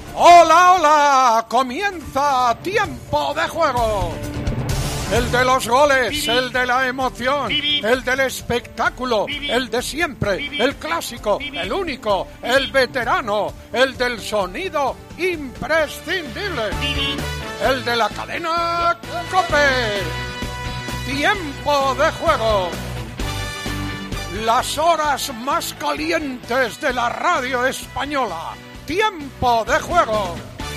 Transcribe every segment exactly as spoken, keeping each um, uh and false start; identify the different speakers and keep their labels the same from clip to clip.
Speaker 1: Hola, hola, comienza Tiempo de Juego. El de los goles, el de la emoción, el del espectáculo, el de siempre, el clásico, el único, el veterano, el del sonido imprescindible, el de la cadena COPE. Tiempo de Juego. Las horas más calientes de la radio española. Tiempo de Juego.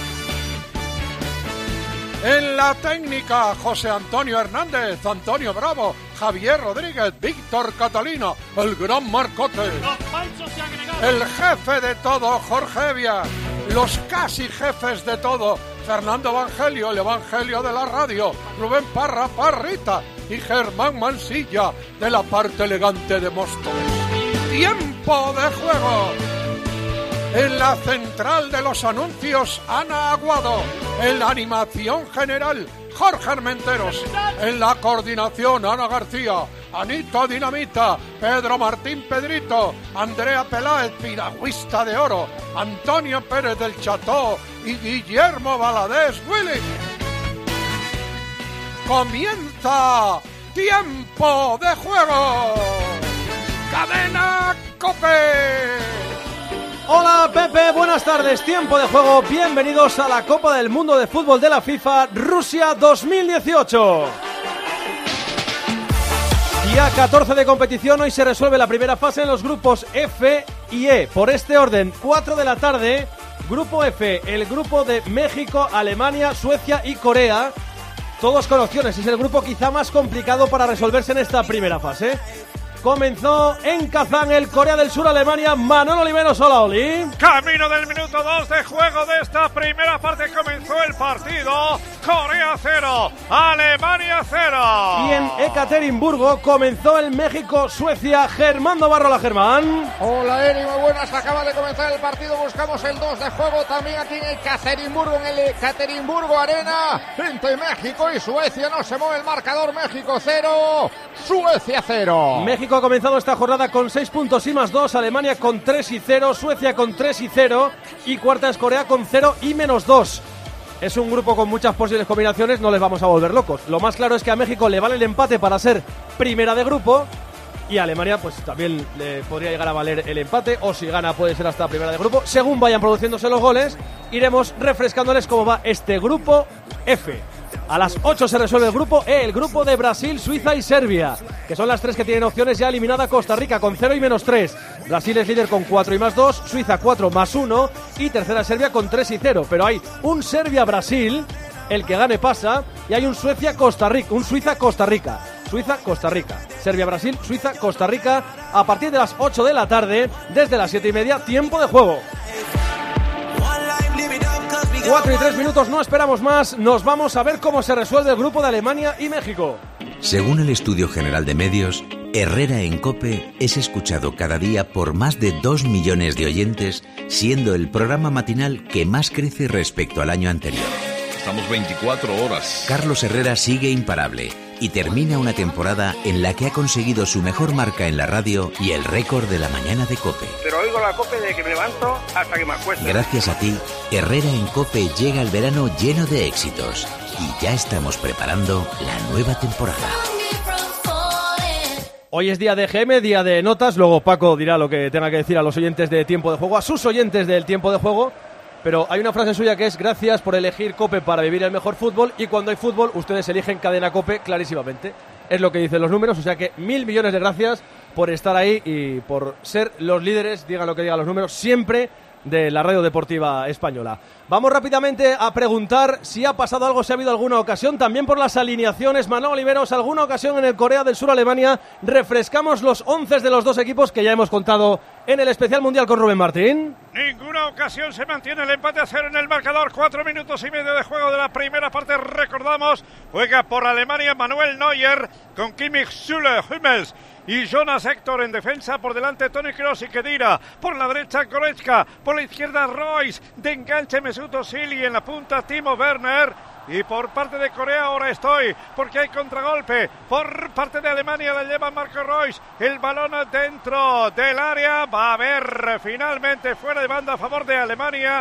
Speaker 1: En la técnica, José Antonio Hernández, Antonio Bravo, Javier Rodríguez, Víctor Catalina, el gran Marcote. El jefe de todo, Jorge Evia. Los casi jefes de todo, Fernando Evangelio, el Evangelio de la radio, Rubén Parra, Parrita y Germán Mansilla, de la parte elegante de Móstoles. Tiempo de Juego. En la central de los anuncios, Ana Aguado. En la animación general, Jorge Armenteros. En la coordinación, Ana García, Anita Dinamita, Pedro Martín Pedrito, Andrea Peláez, piragüista de oro, Antonio Pérez del Cható y Guillermo Valadez Willy. Comienza Tiempo de Juego. Cadena COPE.
Speaker 2: Hola Pepe, buenas tardes, Tiempo de Juego, bienvenidos a la Copa del Mundo de Fútbol de la FIFA Rusia dos mil dieciocho. Día catorce de competición, hoy se resuelve la primera fase en los grupos F y E. Por este orden, cuatro de la tarde, grupo F, el grupo de México, Alemania, Suecia y Corea. Todos con opciones, es el grupo quizá más complicado para resolverse en esta primera fase. Comenzó en Kazán el Corea del Sur, Alemania. Manolo Oliveros, hola Oli.
Speaker 3: Camino del minuto dos de juego de esta primera parte, comenzó el partido. Corea cero, Alemania cero.
Speaker 2: Y en Ekaterimburgo comenzó el México-Suecia. Germán Navarro, hola Germán.
Speaker 4: Hola Eri, muy buenas, acaba de comenzar el partido, buscamos el dos de juego también aquí en Ekaterimburgo, en el Ekaterimburgo Arena, entre México y Suecia. No se mueve el marcador, México cero, Suecia cero.
Speaker 2: México ha comenzado esta jornada con seis puntos y más dos, Alemania con tres y cero, Suecia con tres y cero y cuarta es Corea con cero y menos dos. Es un grupo con muchas posibles combinaciones, no les vamos a volver locos. Lo más claro es que a México le vale el empate para ser primera de grupo y a Alemania pues también le podría llegar a valer el empate, o si gana puede ser hasta primera de grupo. Según vayan produciéndose los goles, iremos refrescándoles cómo va este grupo F. A las ocho se resuelve el grupo E, el grupo de Brasil, Suiza y Serbia, que son las tres que tienen opciones. Ya eliminada Costa Rica con cero y menos tres. Brasil es líder con cuatro y más dos, Suiza cuatro más uno y tercera Serbia con tres y cero. Pero hay un Serbia-Brasil, el que gane pasa, y hay un Suecia-Costa Rica, un Suiza-Costa Rica. Suiza-Costa Rica, Serbia-Brasil, Suiza-Costa Rica, a partir de las ocho de la tarde, desde las siete y media, tiempo de juego. Cuatro y tres minutos, no esperamos más, nos vamos a ver cómo se resuelve el grupo de Alemania y México.
Speaker 5: Según el Estudio General de Medios, Herrera en COPE es escuchado cada día por más de dos millones de oyentes, siendo el programa matinal que más crece respecto al año anterior.
Speaker 6: Estamos veinticuatro horas.
Speaker 5: Carlos Herrera sigue imparable y termina una temporada en la que ha conseguido su mejor marca en la radio y el récord de la mañana de COPE.
Speaker 7: Pero oigo la COPE desde que me levanto hasta que me acuesto.
Speaker 5: Gracias a ti, Herrera en COPE llega al verano lleno de éxitos y ya estamos preparando la nueva temporada.
Speaker 2: Hoy es día de G M, día de notas, luego Paco dirá lo que tenga que decir a los oyentes de Tiempo de Juego, a sus oyentes del Tiempo de Juego. Pero hay una frase suya que es: gracias por elegir COPE para vivir el mejor fútbol, y cuando hay fútbol ustedes eligen Cadena COPE clarísimamente. Es lo que dicen los números, o sea que mil millones de gracias por estar ahí y por ser los líderes, digan lo que digan los números, siempre de la radio deportiva española. Vamos rápidamente a preguntar si ha pasado algo, si ha habido alguna ocasión, también por las alineaciones. Manolo Oliveros, ¿alguna ocasión en el Corea del Sur Alemania? Refrescamos los once de los dos equipos que ya hemos contado en el especial mundial con Rubén Martín.
Speaker 3: Ninguna ocasión, se mantiene el empate a cero en el marcador. Cuatro minutos y medio de juego de la primera parte. Recordamos, juega por Alemania Manuel Neuer con Kimmich, Süle, Hummels y Jonas Héctor en defensa. Por delante Toni Kroos y Khedira. Por la derecha Goretzka. Por la izquierda Royce. De enganche Mesut Özil y en la punta Timo Werner. Y por parte de Corea ahora estoy, porque hay contragolpe. Por parte de Alemania la lleva Marco Reus. El balón dentro del área. Va a haber finalmente fuera de banda a favor de Alemania.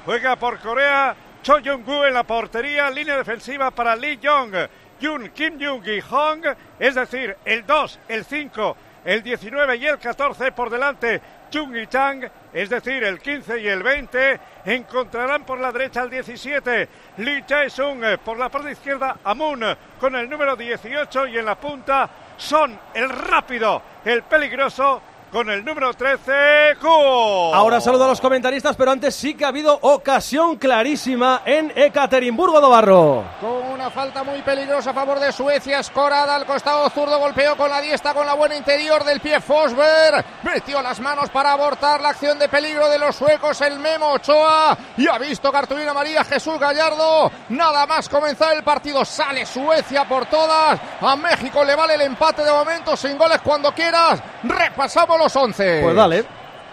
Speaker 3: Juega por Corea Cho Jung-gu en la portería. Línea defensiva para Lee Jong, Jun, Kim Jung y Hong. Es decir, el dos, el cinco, el diecinueve y el catorce por delante. Chung y Chang, es decir, el quince y el veinte, encontrarán por la derecha el diecisiete, Lee Jae-sung, por la parte izquierda Amun con el número dieciocho y en la punta Son, el rápido, el peligroso, con el número trece, Kuo.
Speaker 2: Ahora saludo a los comentaristas, pero antes sí que ha habido ocasión clarísima en Ekaterimburgo, Dobarro.
Speaker 4: Con una falta muy peligrosa a favor de Suecia, escorada al costado zurdo, golpeó con la diestra con la buena interior del pie Forsberg, metió las manos para abortar la acción de peligro de los suecos, el Memo Ochoa, y ha visto cartulina amarilla Jesús Gallardo. Nada más comenzar el partido, sale Suecia por todas, a México le vale el empate de momento, sin goles cuando quieras. Repasamos los once.
Speaker 2: Pues dale.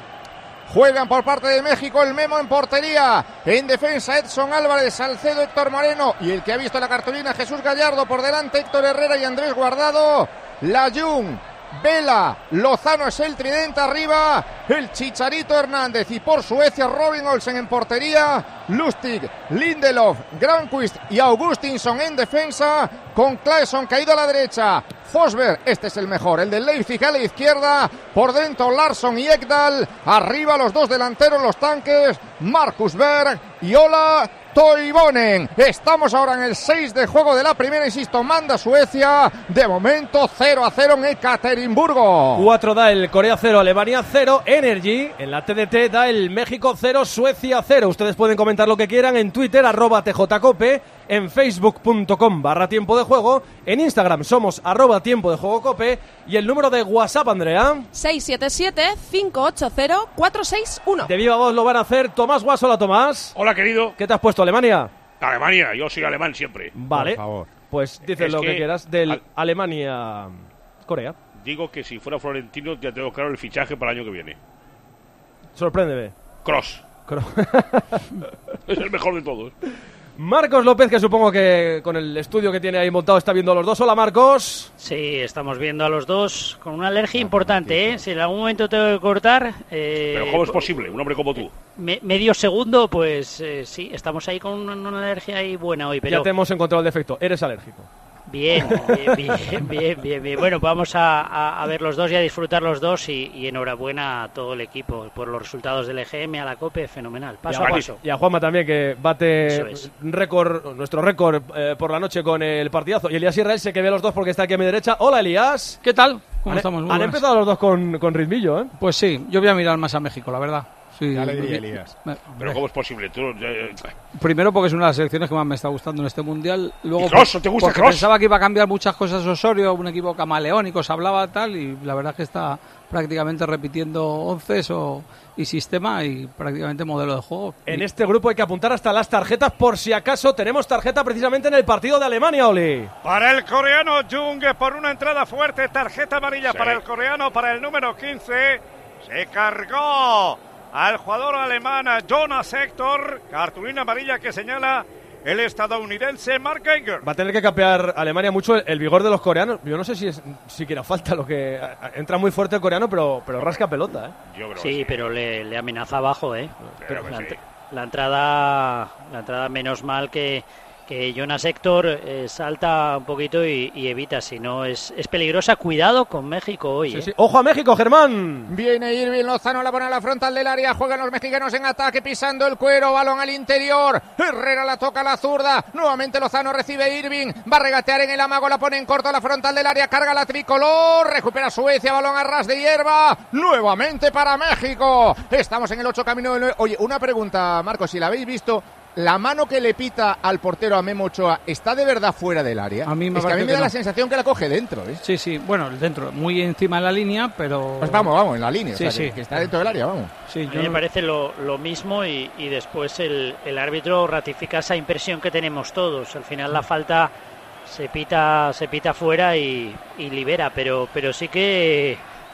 Speaker 4: Juegan por parte de México el Memo en portería. En defensa Edson Álvarez, Salcedo, Héctor Moreno. Y el que ha visto la cartulina Jesús Gallardo. Por delante Héctor Herrera y Andrés Guardado. Layún, Vela, Lozano es el tridente arriba. El Chicharito Hernández. Y por Suecia Robin Olsen en portería. Lustig, Lindelof, Granqvist y Augustinsson en defensa. Con Claesson caído a la derecha. Forsberg, este es el mejor, el del Leipzig a la izquierda, por dentro Larsson y Ekdal, arriba los dos delanteros, los tanques, Marcus Berg y Ola Toivonen. Estamos ahora en el seis de juego de la primera, insisto, manda Suecia, de momento cero a cero en Ekaterimburgo.
Speaker 2: cuatro da el Corea cero, Alemania cero, Energy, en la T D T da el México cero, Suecia cero. Ustedes pueden comentar lo que quieran en Twitter, arroba tjcope, en facebook.com barra tiempo de juego, en Instagram somos arroba tiempo de juego cope y el número de WhatsApp, Andrea.
Speaker 8: seis siete siete, cinco ocho cero, cuatro seis uno.
Speaker 2: De viva voz lo van a hacer Tomás Guas. Hola, Tomás.
Speaker 6: Hola, querido.
Speaker 2: ¿Qué te has puesto, Alemania?
Speaker 6: Alemania, yo soy alemán siempre.
Speaker 2: Vale,
Speaker 4: por favor.
Speaker 2: Pues dices
Speaker 6: Es
Speaker 2: lo que,
Speaker 6: que
Speaker 2: quieras del
Speaker 6: al...
Speaker 2: Alemania-Corea.
Speaker 6: Digo que si fuera Florentino ya tengo claro el fichaje para el año que viene.
Speaker 2: Sorpréndeme.
Speaker 6: Cross.
Speaker 2: Cro-
Speaker 6: Es el mejor de todos.
Speaker 2: Marcos López, que supongo que con el estudio que tiene ahí montado está viendo a los dos. Hola, Marcos.
Speaker 9: Sí, estamos viendo a los dos con una alergia importante, ¿eh? Si en algún momento tengo que cortar... Eh,
Speaker 6: Pero ¿cómo es posible? Un hombre como tú.
Speaker 9: Me, medio segundo, pues eh, sí, estamos ahí con una, una alergia ahí buena hoy, pero...
Speaker 2: Ya te hemos encontrado el defecto, eres alérgico.
Speaker 9: Bien, bien, bien, bien, bien, bien. Bueno, vamos a, a, a ver los dos y a disfrutar los dos y, y enhorabuena a todo el equipo por los resultados del E G M, a la COPE, fenomenal. Paso
Speaker 2: y a,
Speaker 9: a paso.
Speaker 2: Y a Juanma también, que bate
Speaker 9: es.
Speaker 2: récord, nuestro récord eh, por la noche con el partidazo. Y Elías Israel se que ve a los dos porque está aquí a mi derecha. Hola, Elías.
Speaker 10: ¿Qué tal? ¿Cómo
Speaker 2: han,
Speaker 10: estamos? Muy
Speaker 2: han
Speaker 10: buenas.
Speaker 2: empezado los dos con, con ritmillo, ¿eh?
Speaker 10: Pues sí, yo voy a mirar más a México, la verdad. Sí,
Speaker 4: Ya le diría,
Speaker 10: porque-
Speaker 4: Elías.
Speaker 10: Me-
Speaker 6: Pero ¿cómo es posible? Tú, eh,
Speaker 10: Primero porque es una de las selecciones que más me está gustando en este mundial. Luego
Speaker 6: ¿Y Kroos?
Speaker 10: por-
Speaker 6: ¿Te gusta
Speaker 10: porque
Speaker 6: Kroos?
Speaker 10: pensaba que iba a cambiar muchas cosas Osorio, un equipo camaleónico, se hablaba tal, y la verdad es que está prácticamente repitiendo once o, y sistema y prácticamente modelo de juego.
Speaker 2: En
Speaker 10: Y-
Speaker 2: este grupo hay que apuntar hasta las tarjetas por si acaso tenemos tarjeta precisamente en el partido de Alemania, Oli.
Speaker 3: Para el coreano Jung, por una entrada fuerte, tarjeta amarilla
Speaker 6: Sí.
Speaker 3: para el coreano, para el número quince. Se cargó al jugador alemán Jonas Hector. Cartulina amarilla que señala el estadounidense Mark Geiger.
Speaker 2: Va a tener que capear Alemania mucho el, el vigor de los coreanos. Yo no sé si es siquiera falta lo que... a- a- entra muy fuerte el coreano, pero, pero rasca pelota, ¿eh?
Speaker 6: yo creo que
Speaker 9: Sí, pero le, le amenaza abajo, ¿eh?
Speaker 6: Pero que
Speaker 9: la,
Speaker 6: sí.
Speaker 9: ent- la entrada, la entrada menos mal que, que Jonas Héctor eh, salta un poquito y, y evita, si no es, es peligrosa. Cuidado con México hoy,
Speaker 2: Sí,
Speaker 9: ¿eh?
Speaker 2: sí. ¡Ojo a México, Germán!
Speaker 4: Viene Irving Lozano, la pone a la frontal del área, juegan los mexicanos en ataque, pisando el cuero, balón al interior, Herrera la toca a la zurda, nuevamente Lozano recibe Irving, va a regatear en el amago, la pone en corto a la frontal del área, carga la tricolor, recupera Suecia, balón a ras de hierba, nuevamente para México. Estamos en el ocho camino del nueve. Oye, una pregunta, Marcos, si la habéis visto, la mano que le pita al portero a Memo Ochoa, ¿está de verdad fuera del área?
Speaker 10: A mí me
Speaker 4: es que a mí
Speaker 10: parece
Speaker 4: me da
Speaker 10: que
Speaker 4: la
Speaker 10: no.
Speaker 4: sensación que la coge dentro, ¿eh?
Speaker 10: Sí, sí, bueno, dentro, muy encima de la línea, pero...
Speaker 4: Pues vamos, vamos, en la línea,
Speaker 10: Sí,
Speaker 4: o sea, que,
Speaker 10: sí.
Speaker 4: que está dentro del área, vamos.
Speaker 10: Sí,
Speaker 9: A
Speaker 10: yo
Speaker 9: mí me
Speaker 10: no-
Speaker 9: parece lo, lo mismo y, y después el, el árbitro ratifica esa impresión que tenemos todos. Al final la falta se pita se pita fuera y, y libera, pero pero sí que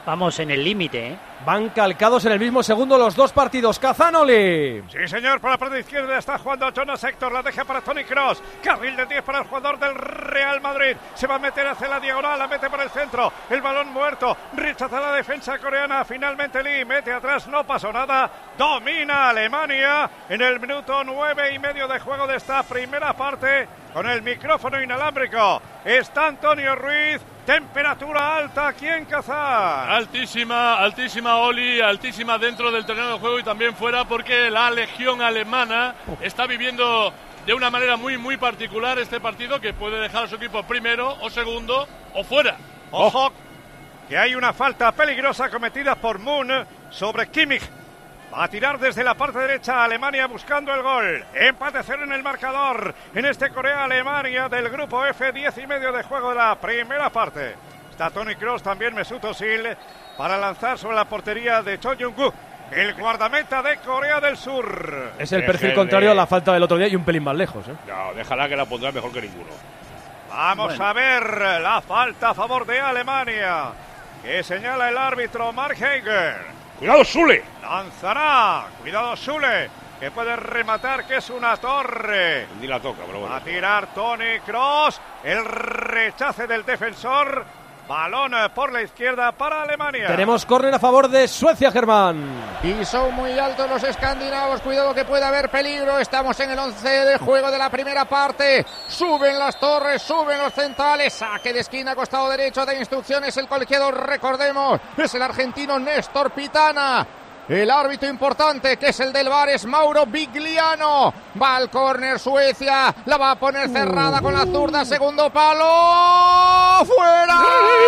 Speaker 9: Vamos en el límite, ¿eh?
Speaker 2: Van calcados en el mismo segundo los dos partidos. Cazanoli.
Speaker 3: Sí, señor, por la parte izquierda está jugando Jonas Héctor, la deja para Toni Kroos. Carril de diez para el jugador del Real Madrid. Se va a meter hacia la diagonal, la mete por el centro. El balón muerto, rechaza la defensa coreana. Finalmente Lee mete atrás, no pasó nada. Domina Alemania en el minuto nueve y medio de juego de esta primera parte. Con el micrófono inalámbrico está Antonio Ruiz. Temperatura alta aquí en Kazán.
Speaker 11: Altísima, altísima Oli, altísima dentro del terreno de juego y también fuera, porque la legión alemana está viviendo de una manera muy, muy particular este partido, que puede dejar a su equipo primero o segundo o fuera.
Speaker 3: Ojo, que hay una falta peligrosa cometida por Moon sobre Kimmich. Va a tirar desde la parte derecha Alemania buscando el gol. Empate cero en el marcador en este Corea-Alemania del grupo F, diez y medio de juego de la primera parte. Está Toni Kroos, también Mesut Özil, para lanzar sobre la portería de Cho Jung-gu, el guardameta de Corea del Sur.
Speaker 2: Es el perfil contrario a la falta del otro día y un pelín más lejos, ¿eh?
Speaker 6: No, déjala, que la pondrá mejor que ninguno.
Speaker 3: Vamos bueno. a ver la falta a favor de Alemania, que señala el árbitro Mark Hager.
Speaker 6: ¡Cuidado, Sule!
Speaker 3: Lanzará. Cuidado, Sule, que puede rematar, que es una torre.
Speaker 6: Ni la toca, pero bueno.
Speaker 3: A tirar Toni Kroos. El rechace del defensor. Balón por la izquierda para Alemania.
Speaker 2: Tenemos córner a favor de Suecia, Germán.
Speaker 4: Y son muy altos los escandinavos. Cuidado que puede haber peligro. Estamos en el once de juego de la primera parte. Suben las torres, suben los centrales. Saque de esquina, costado derecho de instrucciones. El colegiado, recordemos, es el argentino Néstor Pitana. El árbitro importante, que es el del V A R, es Mauro Vigliano. Va al córner Suecia, la va a poner cerrada con la zurda, segundo palo, ¡fuera!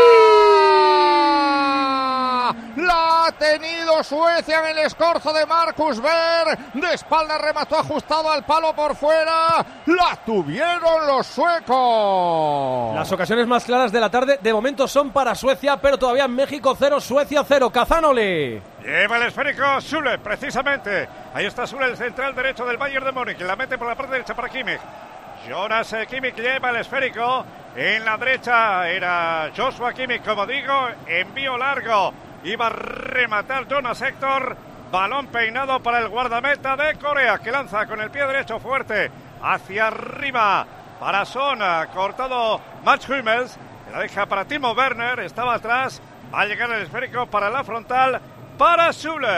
Speaker 4: La ha tenido Suecia en el escorzo de Marcus Berg. De espalda remató ajustado al palo por fuera. La tuvieron los suecos.
Speaker 2: Las ocasiones más claras de la tarde de momento son para Suecia, pero todavía México cero, Suecia cero. Cazanoli.
Speaker 3: Lleva el esférico Sule, precisamente. Ahí está Sule, el central derecho del Bayern de Múnich. La mete por la parte derecha para Kimmich. Jonas Kimmich lleva el esférico. En la derecha era Joshua Kimmich, como digo. Envío largo. Iba a rematar Jonas Héctor. Balón peinado para el guardameta de Corea, que lanza con el pie derecho fuerte hacia arriba para Son. Cortado Mats Hummels. La deja para Timo Werner. Estaba atrás. Va a llegar el esférico para la frontal para Sule.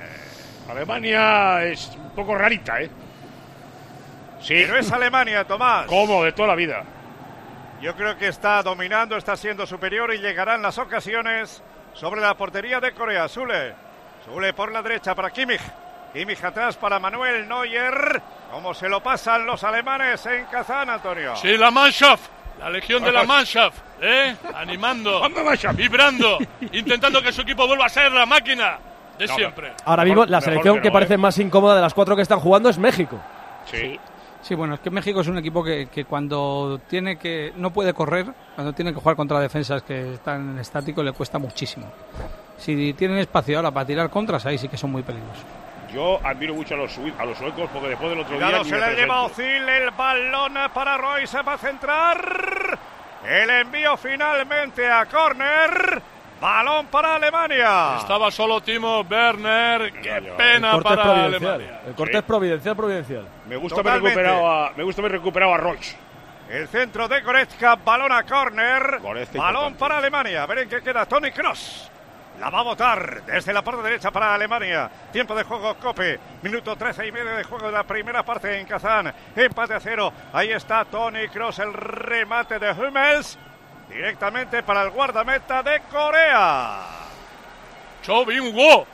Speaker 6: Alemania es un poco rarita, ¿eh?
Speaker 3: Sí. Pero es Alemania, Tomás.
Speaker 6: ¿Cómo? De toda la vida.
Speaker 3: Yo creo que está dominando, está siendo superior y llegarán las ocasiones sobre la portería de Corea. Sule. Sule por la derecha para Kimmich. Kimmich atrás para Manuel Neuer. ¿Cómo se lo pasan los alemanes en Kazán, Antonio?
Speaker 11: Sí, la Mannschaft. La legión de la Mannschaft, ¿eh? Animando, vibrando, intentando que su equipo vuelva a ser la máquina de no, siempre.
Speaker 2: Ahora mismo la selección que, no, que parece eh. más incómoda de las cuatro que están jugando es México.
Speaker 10: Sí. Sí, bueno, es que México es un equipo que, que cuando tiene que no puede correr, cuando tiene que jugar contra defensas que están en estático, le cuesta muchísimo. Si tienen espacio ahora para tirar contras, ahí sí que son muy peligrosos.
Speaker 6: Yo admiro mucho a los, a los suecos, porque después del otro
Speaker 3: Cuidado,
Speaker 6: día...
Speaker 3: se le lleva Özil, el balón para Roy, se va a centrar. El envío finalmente a córner. Balón para Alemania.
Speaker 11: Estaba solo Timo Werner. Qué pena para Alemania.
Speaker 2: El corte sí. es providencial, providencial.
Speaker 6: Me gusta haber recuperado a, me gusta haber recuperado a Royce.
Speaker 3: El centro de Goretzka, balón a córner. Balón importante para Alemania. A ver en qué queda Toni Kroos. La va a botar desde la parte derecha para Alemania. Tiempo de juego, Cope. Minuto trece y medio de juego de la primera parte en Kazán. Empate a cero. Ahí está Toni Kroos, el remate de Hummels. Directamente para el guardameta de Corea.
Speaker 11: Cho Min-woo.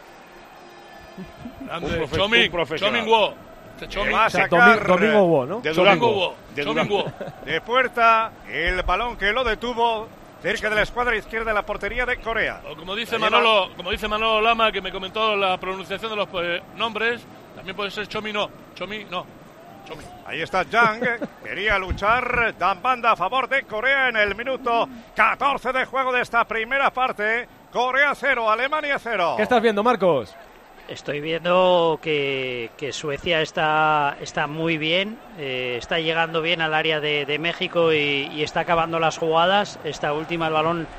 Speaker 11: Grande, Cho Min-woo.
Speaker 3: Va a sacar
Speaker 2: Domingo Wo, ¿no?
Speaker 6: De Durango.
Speaker 11: De Durango.
Speaker 3: De puerta, el balón que lo detuvo cerca de la escuadra izquierda de la portería de Corea.
Speaker 11: O como dice Manolo, como dice Manolo Lama, que me comentó la pronunciación de los eh, nombres, también puede ser Chomi no, Chomi no, Chomi.
Speaker 3: Ahí está Yang, quería luchar, dan banda a favor de Corea en el minuto catorce de juego de esta primera parte. Corea cero, Alemania cero.
Speaker 2: ¿Qué estás viendo, Marcos?
Speaker 9: Estoy viendo que, que Suecia está, está muy bien, eh, está llegando bien al área de, de México y, y está acabando las jugadas. Esta última, el balón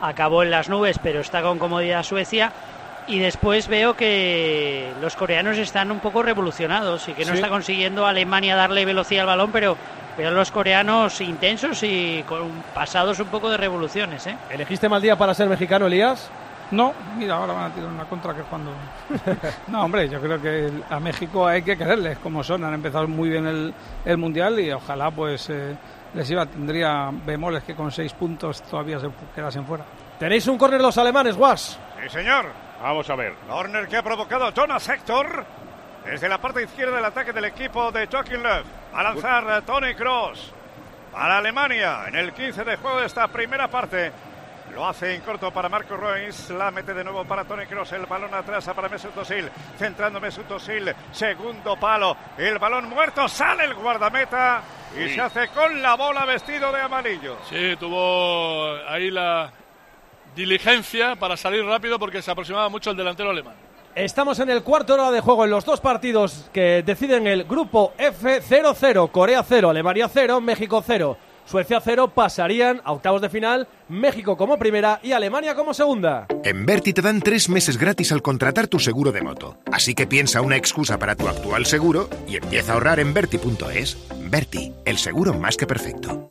Speaker 9: acabó en las nubes, pero está con comodidad Suecia. Y después veo que los coreanos están un poco revolucionados y que no sí. está consiguiendo Alemania darle velocidad al balón, pero veo a los coreanos intensos y con pasados un poco de revoluciones, ¿eh?
Speaker 2: ¿Elegiste mal día para ser mexicano, Elías?
Speaker 10: No, mira, ahora van a tirar una contra que cuando... No, hombre, yo creo que a México hay que quererles como son. Han empezado muy bien el, el Mundial y ojalá pues eh, les iba, tendría bemoles que con seis puntos todavía se quedasen fuera.
Speaker 2: Tenéis un córner los alemanes, Guas.
Speaker 3: Sí, señor.
Speaker 6: Vamos a ver.
Speaker 3: Córner que ha provocado Jonas Hector desde la parte izquierda del ataque del equipo de Joachim Löw. A lanzar a Toni Kroos para Alemania en el quince de juego de esta primera parte. Lo hace en corto para Marco Reus, la mete de nuevo para Toni Kroos, el balón atrás para Mesut Özil, centrando Mesut Özil, segundo palo, el balón muerto, sale el guardameta y sí. se hace con la bola vestido de amarillo.
Speaker 11: Sí, tuvo ahí la diligencia para salir rápido porque se aproximaba mucho el delantero alemán.
Speaker 2: Estamos en el cuarto hora de juego en los dos partidos que deciden el grupo F. Cero cero, Corea cero, Alemania cero, México cero. Suecia cero, pasarían a octavos de final, México como primera y Alemania como segunda.
Speaker 12: En Berti te dan tres meses gratis al contratar tu seguro de moto. Así que piensa una excusa para tu actual seguro y empieza a ahorrar en Berti punto es. Berti, el seguro más que perfecto.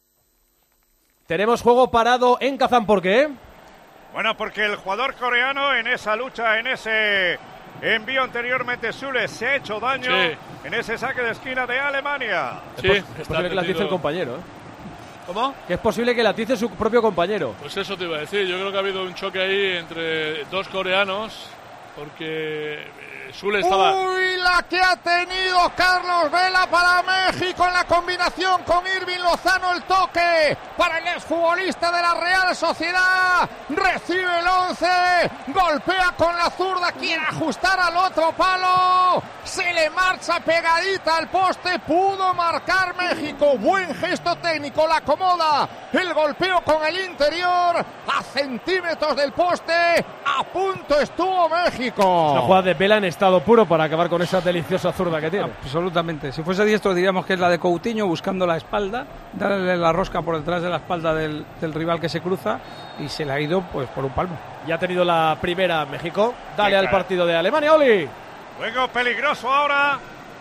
Speaker 2: Tenemos juego parado en Kazán, ¿por qué?
Speaker 3: Bueno, porque el jugador coreano en esa lucha, en ese envío anteriormente, Sule se ha hecho daño sí. en ese saque de esquina de Alemania.
Speaker 2: Sí, es, pos- es posible que la atice el compañero, ¿eh?
Speaker 11: ¿Cómo?
Speaker 2: Que es posible que la atice su propio compañero.
Speaker 11: Pues eso te iba a decir. Yo creo que ha habido un choque ahí entre dos coreanos porque Sule estaba...
Speaker 4: ¡Uy, la que ha tenido Carlos Vela para México en la combinación con Irving Lozano! El toque para el exfutbolista de la Real Sociedad. Recibe el once, golpea con la zurda, quiere ajustar al otro palo. Se le marcha pegadita al poste, pudo marcar México. Buen gesto técnico, la acomoda. El golpeo con el interior a centímetros del poste. A punto estuvo México.
Speaker 2: La jugada de Vela en estado puro para acabar con esa deliciosa zurda que tiene.
Speaker 10: Absolutamente. Si fuese diestro diríamos que es la de Coutinho buscando la espalda, darle la rosca por detrás de la espalda del, del rival que se cruza y se le ha ido pues por un palmo.
Speaker 2: Ya ha tenido la primera México. Dale al partido de Alemania, Oli.
Speaker 3: Juego peligroso ahora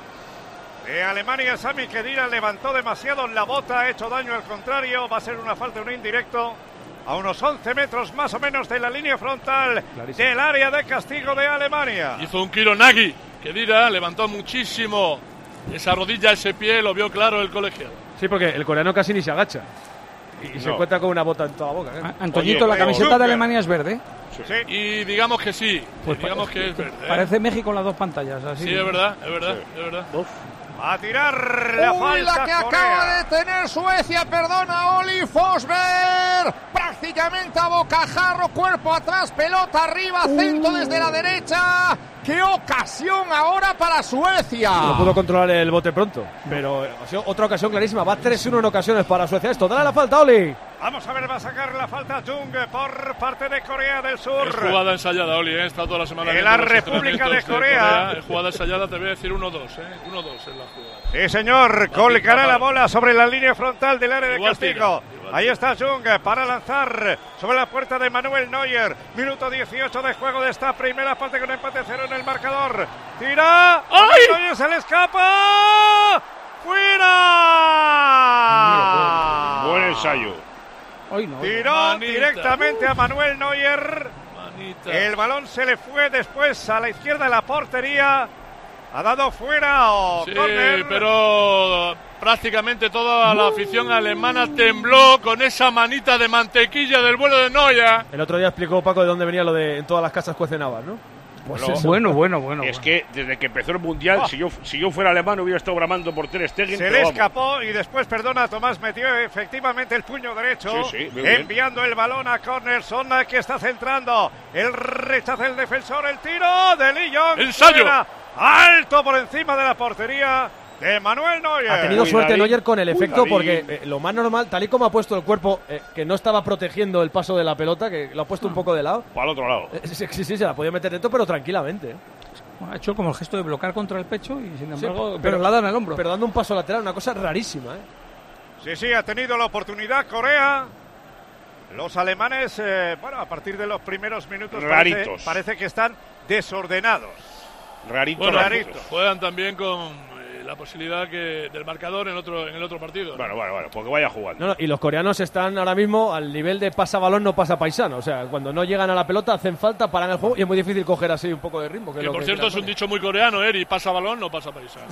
Speaker 3: de Alemania. Sami Khedira levantó demasiado la bota, ha hecho daño al contrario. Va a ser una falta, un indirecto a unos once metros más o menos de la línea frontal Clarísimo. del área de castigo de Alemania.
Speaker 11: Hizo un Kiro Nagi. Khedira levantó muchísimo esa rodilla, ese pie, lo vio claro el colegiado.
Speaker 2: Sí, porque el coreano casi ni se agacha y, y no. se encuentra con una bota en toda la boca, ¿eh?
Speaker 10: Antoñito, Oye, la camiseta de Alemania es verde.
Speaker 11: Sí. Y digamos que sí, pues digamos pa- que es verde.
Speaker 10: Parece ¿eh? México en las dos pantallas. Así
Speaker 11: sí, es verdad, es verdad, sí. es verdad. Uf.
Speaker 3: A tirar la
Speaker 4: Uy,
Speaker 3: falta
Speaker 4: la que
Speaker 3: Corea.
Speaker 4: acaba de tener Suecia, perdona, Oli Forsberg. Prácticamente a bocajarro, cuerpo atrás, pelota arriba, centro desde la derecha. ¡Qué ocasión ahora para Suecia!
Speaker 2: No pudo controlar el bote pronto, pero ha sido otra ocasión clarísima. Va tres uno en ocasiones para Suecia. Esto, dale la falta, Oli.
Speaker 3: Vamos a ver, va a sacar la falta Jung por parte de Corea del Sur.
Speaker 11: Es jugada ensayada, Oli, ¿eh? Está toda la semana
Speaker 3: en la República de Corea.
Speaker 11: de Corea. Es jugada ensayada, te voy a decir uno dos, ¿eh? uno dos en la jugada.
Speaker 3: Sí, señor. Colgará la bola sobre la línea frontal del área de igual castigo. Tira, Ahí está Jung para lanzar sobre la puerta de Manuel Neuer. Minuto dieciocho de juego de esta primera parte con empate cero en el marcador. Tira. ¡Ay! Neuer se le escapa. ¡Fuera!
Speaker 6: Buen ensayo.
Speaker 10: Ay, no,
Speaker 3: Tiró manita. directamente a Manuel Neuer. Manita. El balón se le fue después a la izquierda de la portería. Ha dado fuera o
Speaker 11: sí,
Speaker 3: corner.
Speaker 11: Pero prácticamente toda la afición alemana tembló con esa manita de mantequilla del vuelo de Neuer.
Speaker 2: El otro día explicó Paco de dónde venía lo de en todas las casas cuecen habas, ¿no?
Speaker 10: Pues bueno, bueno, bueno, bueno.
Speaker 6: Es bueno. que desde que empezó el Mundial, oh. si, yo, si yo fuera alemán hubiera estado bramando por Ter Stegen.
Speaker 3: Se le escapó y después, perdona, Tomás metió efectivamente el puño derecho,
Speaker 6: sí, sí,
Speaker 3: enviando el balón a corner. Zona que está centrando, el rechazo del defensor, el tiro de Lillon.
Speaker 11: ¡Ensayo!
Speaker 3: Alto por encima de la portería de Manuel Neuer.
Speaker 2: Ha tenido Uy, suerte David. Neuer con el efecto Uy, porque eh, lo más normal, tal y como ha puesto el cuerpo, eh, que no estaba protegiendo el paso de la pelota, que lo ha puesto un poco de lado.
Speaker 6: Para el otro lado.
Speaker 2: Eh, sí, sí, sí, se la podía meter dentro, pero tranquilamente.
Speaker 10: Ha hecho como el gesto de bloquear contra el pecho y sin embargo,
Speaker 2: sí,
Speaker 10: pero la da en el hombro.
Speaker 2: Pero dando un paso lateral, una cosa rarísima, ¿eh?
Speaker 3: Sí, sí, ha tenido la oportunidad Corea. Los alemanes, eh, bueno, a partir de los primeros minutos
Speaker 6: Raritos.
Speaker 3: parece, parece que están desordenados.
Speaker 6: Raritos,
Speaker 11: bueno,
Speaker 6: raritos.
Speaker 11: Juegan también con eh, la posibilidad que del marcador en otro en el otro partido.
Speaker 6: Bueno, bueno, bueno, porque vaya jugando.
Speaker 2: No, no, y los coreanos están ahora mismo al nivel de pasa balón, no pasa paisano. O sea, cuando no llegan a la pelota, hacen falta, paran el juego y es muy difícil coger así un poco de ritmo. Que,
Speaker 11: que
Speaker 2: lo
Speaker 11: por
Speaker 2: que
Speaker 11: cierto es un dicho muy coreano, Eri, pasa balón, no pasa paisano.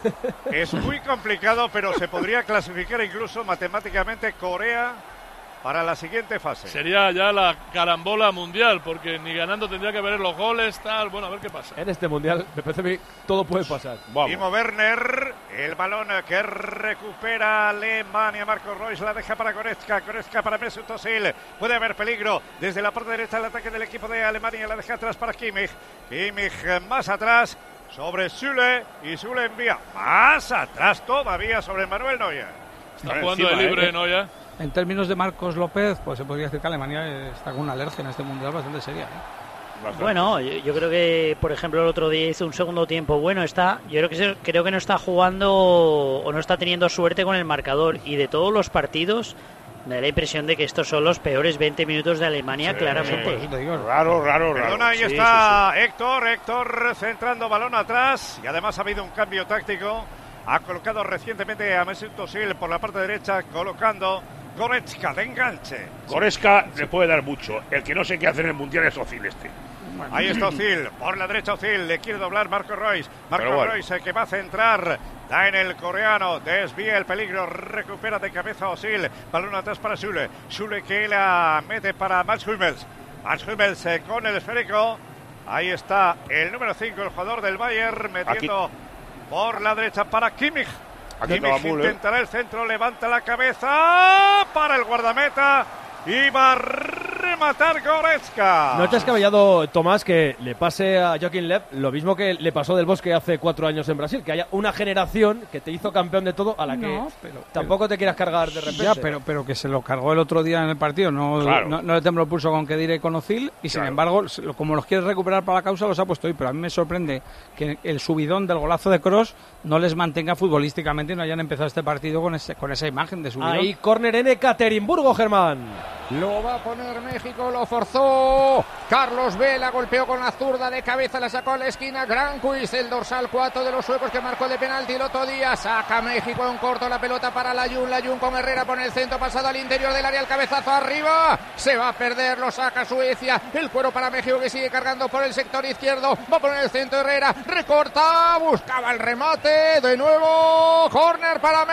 Speaker 3: Es muy complicado, pero se podría clasificar incluso matemáticamente Corea para la siguiente fase.
Speaker 11: Sería ya la carambola mundial, porque ni ganando tendría que ver los goles, tal. Bueno, a ver qué pasa.
Speaker 2: En este mundial, me parece que todo puede pasar.
Speaker 3: Vamos. Timo Werner, el balón que recupera Alemania. Marco Reus la deja para Goretzka. Goretzka para Mesut Özil. Puede haber peligro desde la parte derecha del ataque del equipo de Alemania. La deja atrás para Kimmich. Kimmich más atrás sobre Süle. Y Süle envía más atrás todavía sobre Manuel Neuer.
Speaker 11: Está jugando de libre,
Speaker 10: eh.
Speaker 11: Neuer.
Speaker 10: En términos de Marcos López, pues se podría decir que Alemania está con una alergia en este mundial bastante seria, ¿eh?
Speaker 9: Bastante. Bueno, yo, yo creo que, por ejemplo, el otro día hizo un segundo tiempo bueno. Está, yo creo que se, creo que no está jugando o no está teniendo suerte con el marcador. Y de todos los partidos, me da la impresión de que estos son los peores veinte minutos de Alemania, sí, claramente.
Speaker 6: Sí, sí. Raro, raro, raro.
Speaker 3: Perdona, ahí
Speaker 6: sí,
Speaker 3: está
Speaker 6: sí, sí.
Speaker 3: Héctor, Héctor centrando balón atrás. Y además ha habido un cambio táctico. Ha colocado recientemente a Mesut Özil por la parte derecha, colocando Goretzka de enganche.
Speaker 6: Goretzka le puede dar mucho. El que no sé qué hace en el mundial es Özil este.
Speaker 3: Ahí está Özil, por la derecha Özil, le quiere doblar Marco Reus. Marco
Speaker 6: bueno.
Speaker 3: Reus que va a centrar, da en el coreano, desvía el peligro, recupera de cabeza Özil, balón atrás para Süle. Süle que la mete para Mats Hummels. Mats Hummels eh, con el esférico. Ahí está el número cinco, el jugador del Bayern, metiendo Aquí. por la derecha para Kimmich.
Speaker 6: Aquí
Speaker 3: Kimmich intentará el centro, levanta la cabeza para el guardameta y va a rematar Goretzka.
Speaker 2: ¿No te has descabellado, Tomás, que le pase a Joachim Löw lo mismo que le pasó del Bosque hace cuatro años en Brasil? Que haya una generación que te hizo campeón de todo a la que
Speaker 10: no, pero,
Speaker 2: tampoco te quieras cargar de repente.
Speaker 10: Ya, pero, pero que se lo cargó el otro día en el partido. No,
Speaker 6: claro.
Speaker 10: no, no le tembló el pulso con que diré con Özil y sin claro. embargo, como los quieres recuperar para la causa, los ha puesto hoy. Pero a mí me sorprende que el subidón del golazo de Kroos no les mantenga futbolísticamente y no hayan empezado este partido con, ese, con esa imagen de subidón.
Speaker 2: Ahí, córner en Ekaterimburgo, Germán.
Speaker 4: Lo va a poner México, lo forzó. Carlos Vela golpeó con la zurda de cabeza, la sacó a la esquina. Granqvist, el dorsal cuatro de los suecos que marcó de penalti el otro día. Saca México en corto la pelota para Layún. Layún con Herrera pone el centro pasado al interior del área, el cabezazo arriba. Se va a perder, lo saca Suecia. El cuero para México que sigue cargando por el sector izquierdo. Va a poner el centro Herrera, recorta, buscaba el remate. De nuevo, córner para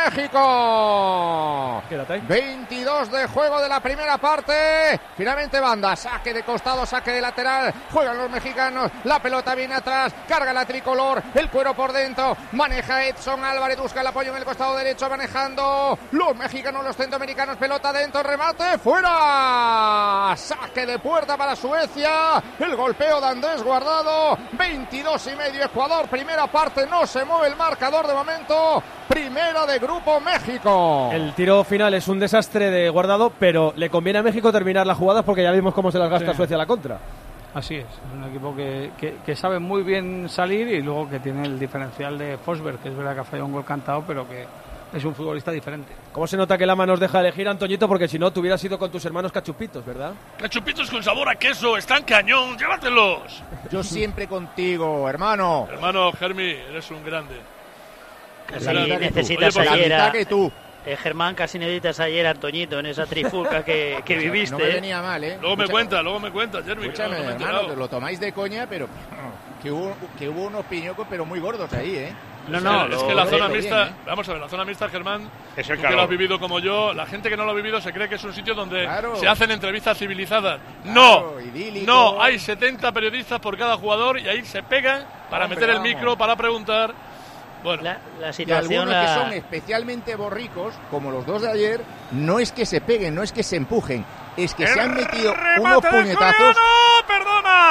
Speaker 4: México.
Speaker 2: Quédate.
Speaker 4: veintidós de juego de la primera parte. Finalmente banda, saque de costado, saque de lateral. Juegan los mexicanos, la pelota viene atrás, carga la tricolor, el cuero por dentro, maneja Edson Álvarez, busca el apoyo en el costado derecho, manejando los mexicanos, los centroamericanos, pelota dentro, remate, fuera. Saque de puerta para Suecia. El golpeo de Andrés Guardado. veintidós y medio Ecuador, primera parte, no se mueve el marcador de momento. Primera de grupo México.
Speaker 2: El tiro final es un desastre de Guardado, pero le conviene a México terminar las jugadas porque ya vimos cómo se las gasta sí. Suecia a la contra.
Speaker 10: Así es, es un equipo que, que, que sabe muy bien salir y luego que tiene el diferencial de Forsberg, que es verdad que ha fallado un gol cantado, pero que es un futbolista diferente.
Speaker 2: ¿Cómo se nota que Lama nos deja elegir, Antoñito? Porque si no, tú hubieras ido con tus hermanos cachupitos, ¿verdad?
Speaker 11: Cachupitos con sabor a queso, están cañón, llévatelos.
Speaker 4: Yo siempre contigo, hermano.
Speaker 11: Hermano Germi, eres un grande.
Speaker 9: Casi necesitas
Speaker 4: Oye,
Speaker 9: ayer a...
Speaker 4: que tú.
Speaker 9: Eh, Germán, casi necesitas ayer a Antoñito en esa trifulca que, que viviste.
Speaker 4: No me venía mal, ¿eh?
Speaker 11: Luego me cuenta, luego me cuenta, Jeremy.
Speaker 4: Escúchame,
Speaker 11: que no, no me
Speaker 4: hermano, te lo tomáis de coña, pero que hubo, que hubo unos piñocos, pero muy gordos ahí, ¿eh?
Speaker 11: No, no, es que la zona mixta, bien, ¿eh? Vamos a ver, la zona mixta, Germán, es el tú que lo has vivido como yo, la gente que no lo ha vivido se cree que es un sitio donde claro. se hacen entrevistas civilizadas. Claro, no, idílico. No, hay setenta periodistas por cada jugador y ahí se pegan para Hombre, meter el vamos. micro, para preguntar. Bueno,
Speaker 9: la, la situación
Speaker 4: y algunos
Speaker 9: la...
Speaker 4: que son especialmente borricos, como los dos de ayer, no es que se peguen, no es que se empujen, es que
Speaker 3: el
Speaker 4: se han metido unos puñetazos.
Speaker 3: ¡No! ¡Perdona!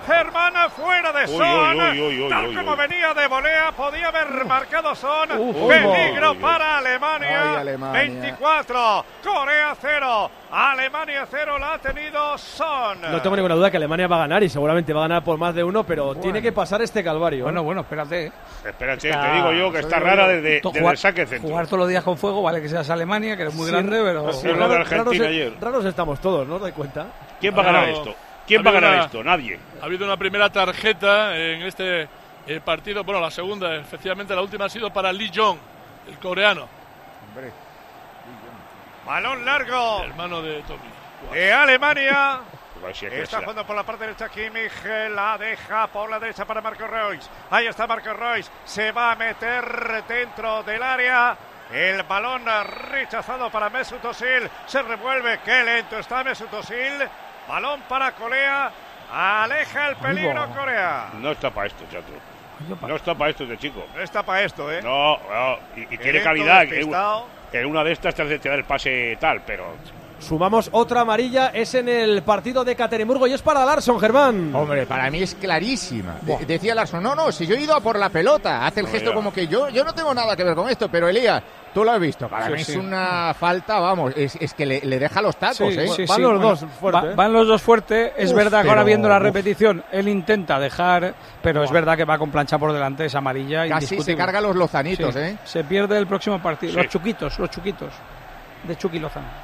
Speaker 3: Germán fuera de
Speaker 6: Uy,
Speaker 3: Son.
Speaker 6: uy, uy, uy,
Speaker 3: Tal
Speaker 6: uy,
Speaker 3: como
Speaker 6: uy.
Speaker 3: venía de volea, podía haber marcado Son.
Speaker 4: Uf,
Speaker 3: Peligro
Speaker 6: uy, uy.
Speaker 3: para Alemania.
Speaker 4: Ay, Alemania.
Speaker 3: veinticuatro, Corea cero. Alemania cero la ha tenido Son.
Speaker 2: No tengo ninguna duda que Alemania va a ganar y seguramente va a ganar por más de uno, pero bueno, tiene que pasar este calvario.
Speaker 10: Bueno,
Speaker 2: ¿eh?
Speaker 10: bueno, espérate.
Speaker 6: Espérate,
Speaker 10: Está-
Speaker 6: te digo yo que está rara desde,
Speaker 10: To-
Speaker 6: desde
Speaker 10: jugar,
Speaker 6: el saque de centro.
Speaker 10: jugar todos los días con fuego, vale que seas Alemania, que eres muy
Speaker 2: Sí,
Speaker 10: grande, pero...
Speaker 2: sí,
Speaker 6: Es lo de
Speaker 2: raros-
Speaker 6: Argentina
Speaker 2: raros,
Speaker 6: ayer.
Speaker 2: raros estamos todos, ¿no os dais cuenta?
Speaker 6: ¿Quién va a ganar
Speaker 11: No,
Speaker 6: esto? ¿Quién
Speaker 11: ha
Speaker 6: va a
Speaker 11: habido
Speaker 6: ganar
Speaker 11: una-
Speaker 6: esto? Nadie.
Speaker 11: Ha habido una primera tarjeta en este eh, partido. Bueno, la segunda, efectivamente, la última ha sido para Lee Jong, el coreano,
Speaker 4: Hombre.
Speaker 3: Balón largo
Speaker 11: hermano de Tommy.
Speaker 3: de Alemania.
Speaker 6: Pues si es que
Speaker 3: Está
Speaker 6: será-
Speaker 3: jugando por la parte derecha Kimmich, la deja por la derecha para Marco Reus. Ahí está Marco Reus, se va a meter dentro del área. El balón rechazado para Mesut Özil, se revuelve, qué lento está Mesut Özil. Balón para Corea, aleja el peligro
Speaker 10: Ahí va.
Speaker 3: Corea.
Speaker 6: No está para esto, chato. No está para esto este chico.
Speaker 3: No está para esto, ¿eh?
Speaker 6: No, no, y, y tiene
Speaker 3: Lento,
Speaker 6: calidad. Que
Speaker 3: despistado.
Speaker 6: en una de estas te hace- te da el pase tal, pero
Speaker 2: Sumamos otra amarilla, es en el partido de Ekaterimburgo y es para Larsson, Germán.
Speaker 4: Hombre, para mí es clarísima. De- decía Larsson, no, no, si yo he ido a por la pelota. Hace el
Speaker 6: No,
Speaker 4: gesto
Speaker 6: ya.
Speaker 4: como que yo, yo no tengo nada que ver con esto, pero Elías, tú lo has visto. Para
Speaker 10: Sí,
Speaker 4: mí
Speaker 10: sí.
Speaker 4: es una falta, vamos, es, es que le, le deja los tacos,
Speaker 10: Sí,
Speaker 4: ¿eh?
Speaker 10: sí,
Speaker 2: Van
Speaker 10: sí,
Speaker 2: los
Speaker 10: bueno,
Speaker 2: dos fuerte,
Speaker 10: va-
Speaker 2: ¿eh?
Speaker 10: van los dos fuerte. Es
Speaker 4: Uf,
Speaker 10: verdad que ahora
Speaker 4: pero-
Speaker 10: viendo la
Speaker 4: uf.
Speaker 10: repetición, él intenta dejar, pero es verdad que va con plancha por delante, es amarilla.
Speaker 4: Casi se
Speaker 10: indiscutible.
Speaker 4: carga los lozanitos,
Speaker 10: Sí,
Speaker 4: ¿eh?
Speaker 10: Se pierde el próximo partido.
Speaker 6: Sí.
Speaker 10: Los chuquitos, los chuquitos. De Chucky Lozano.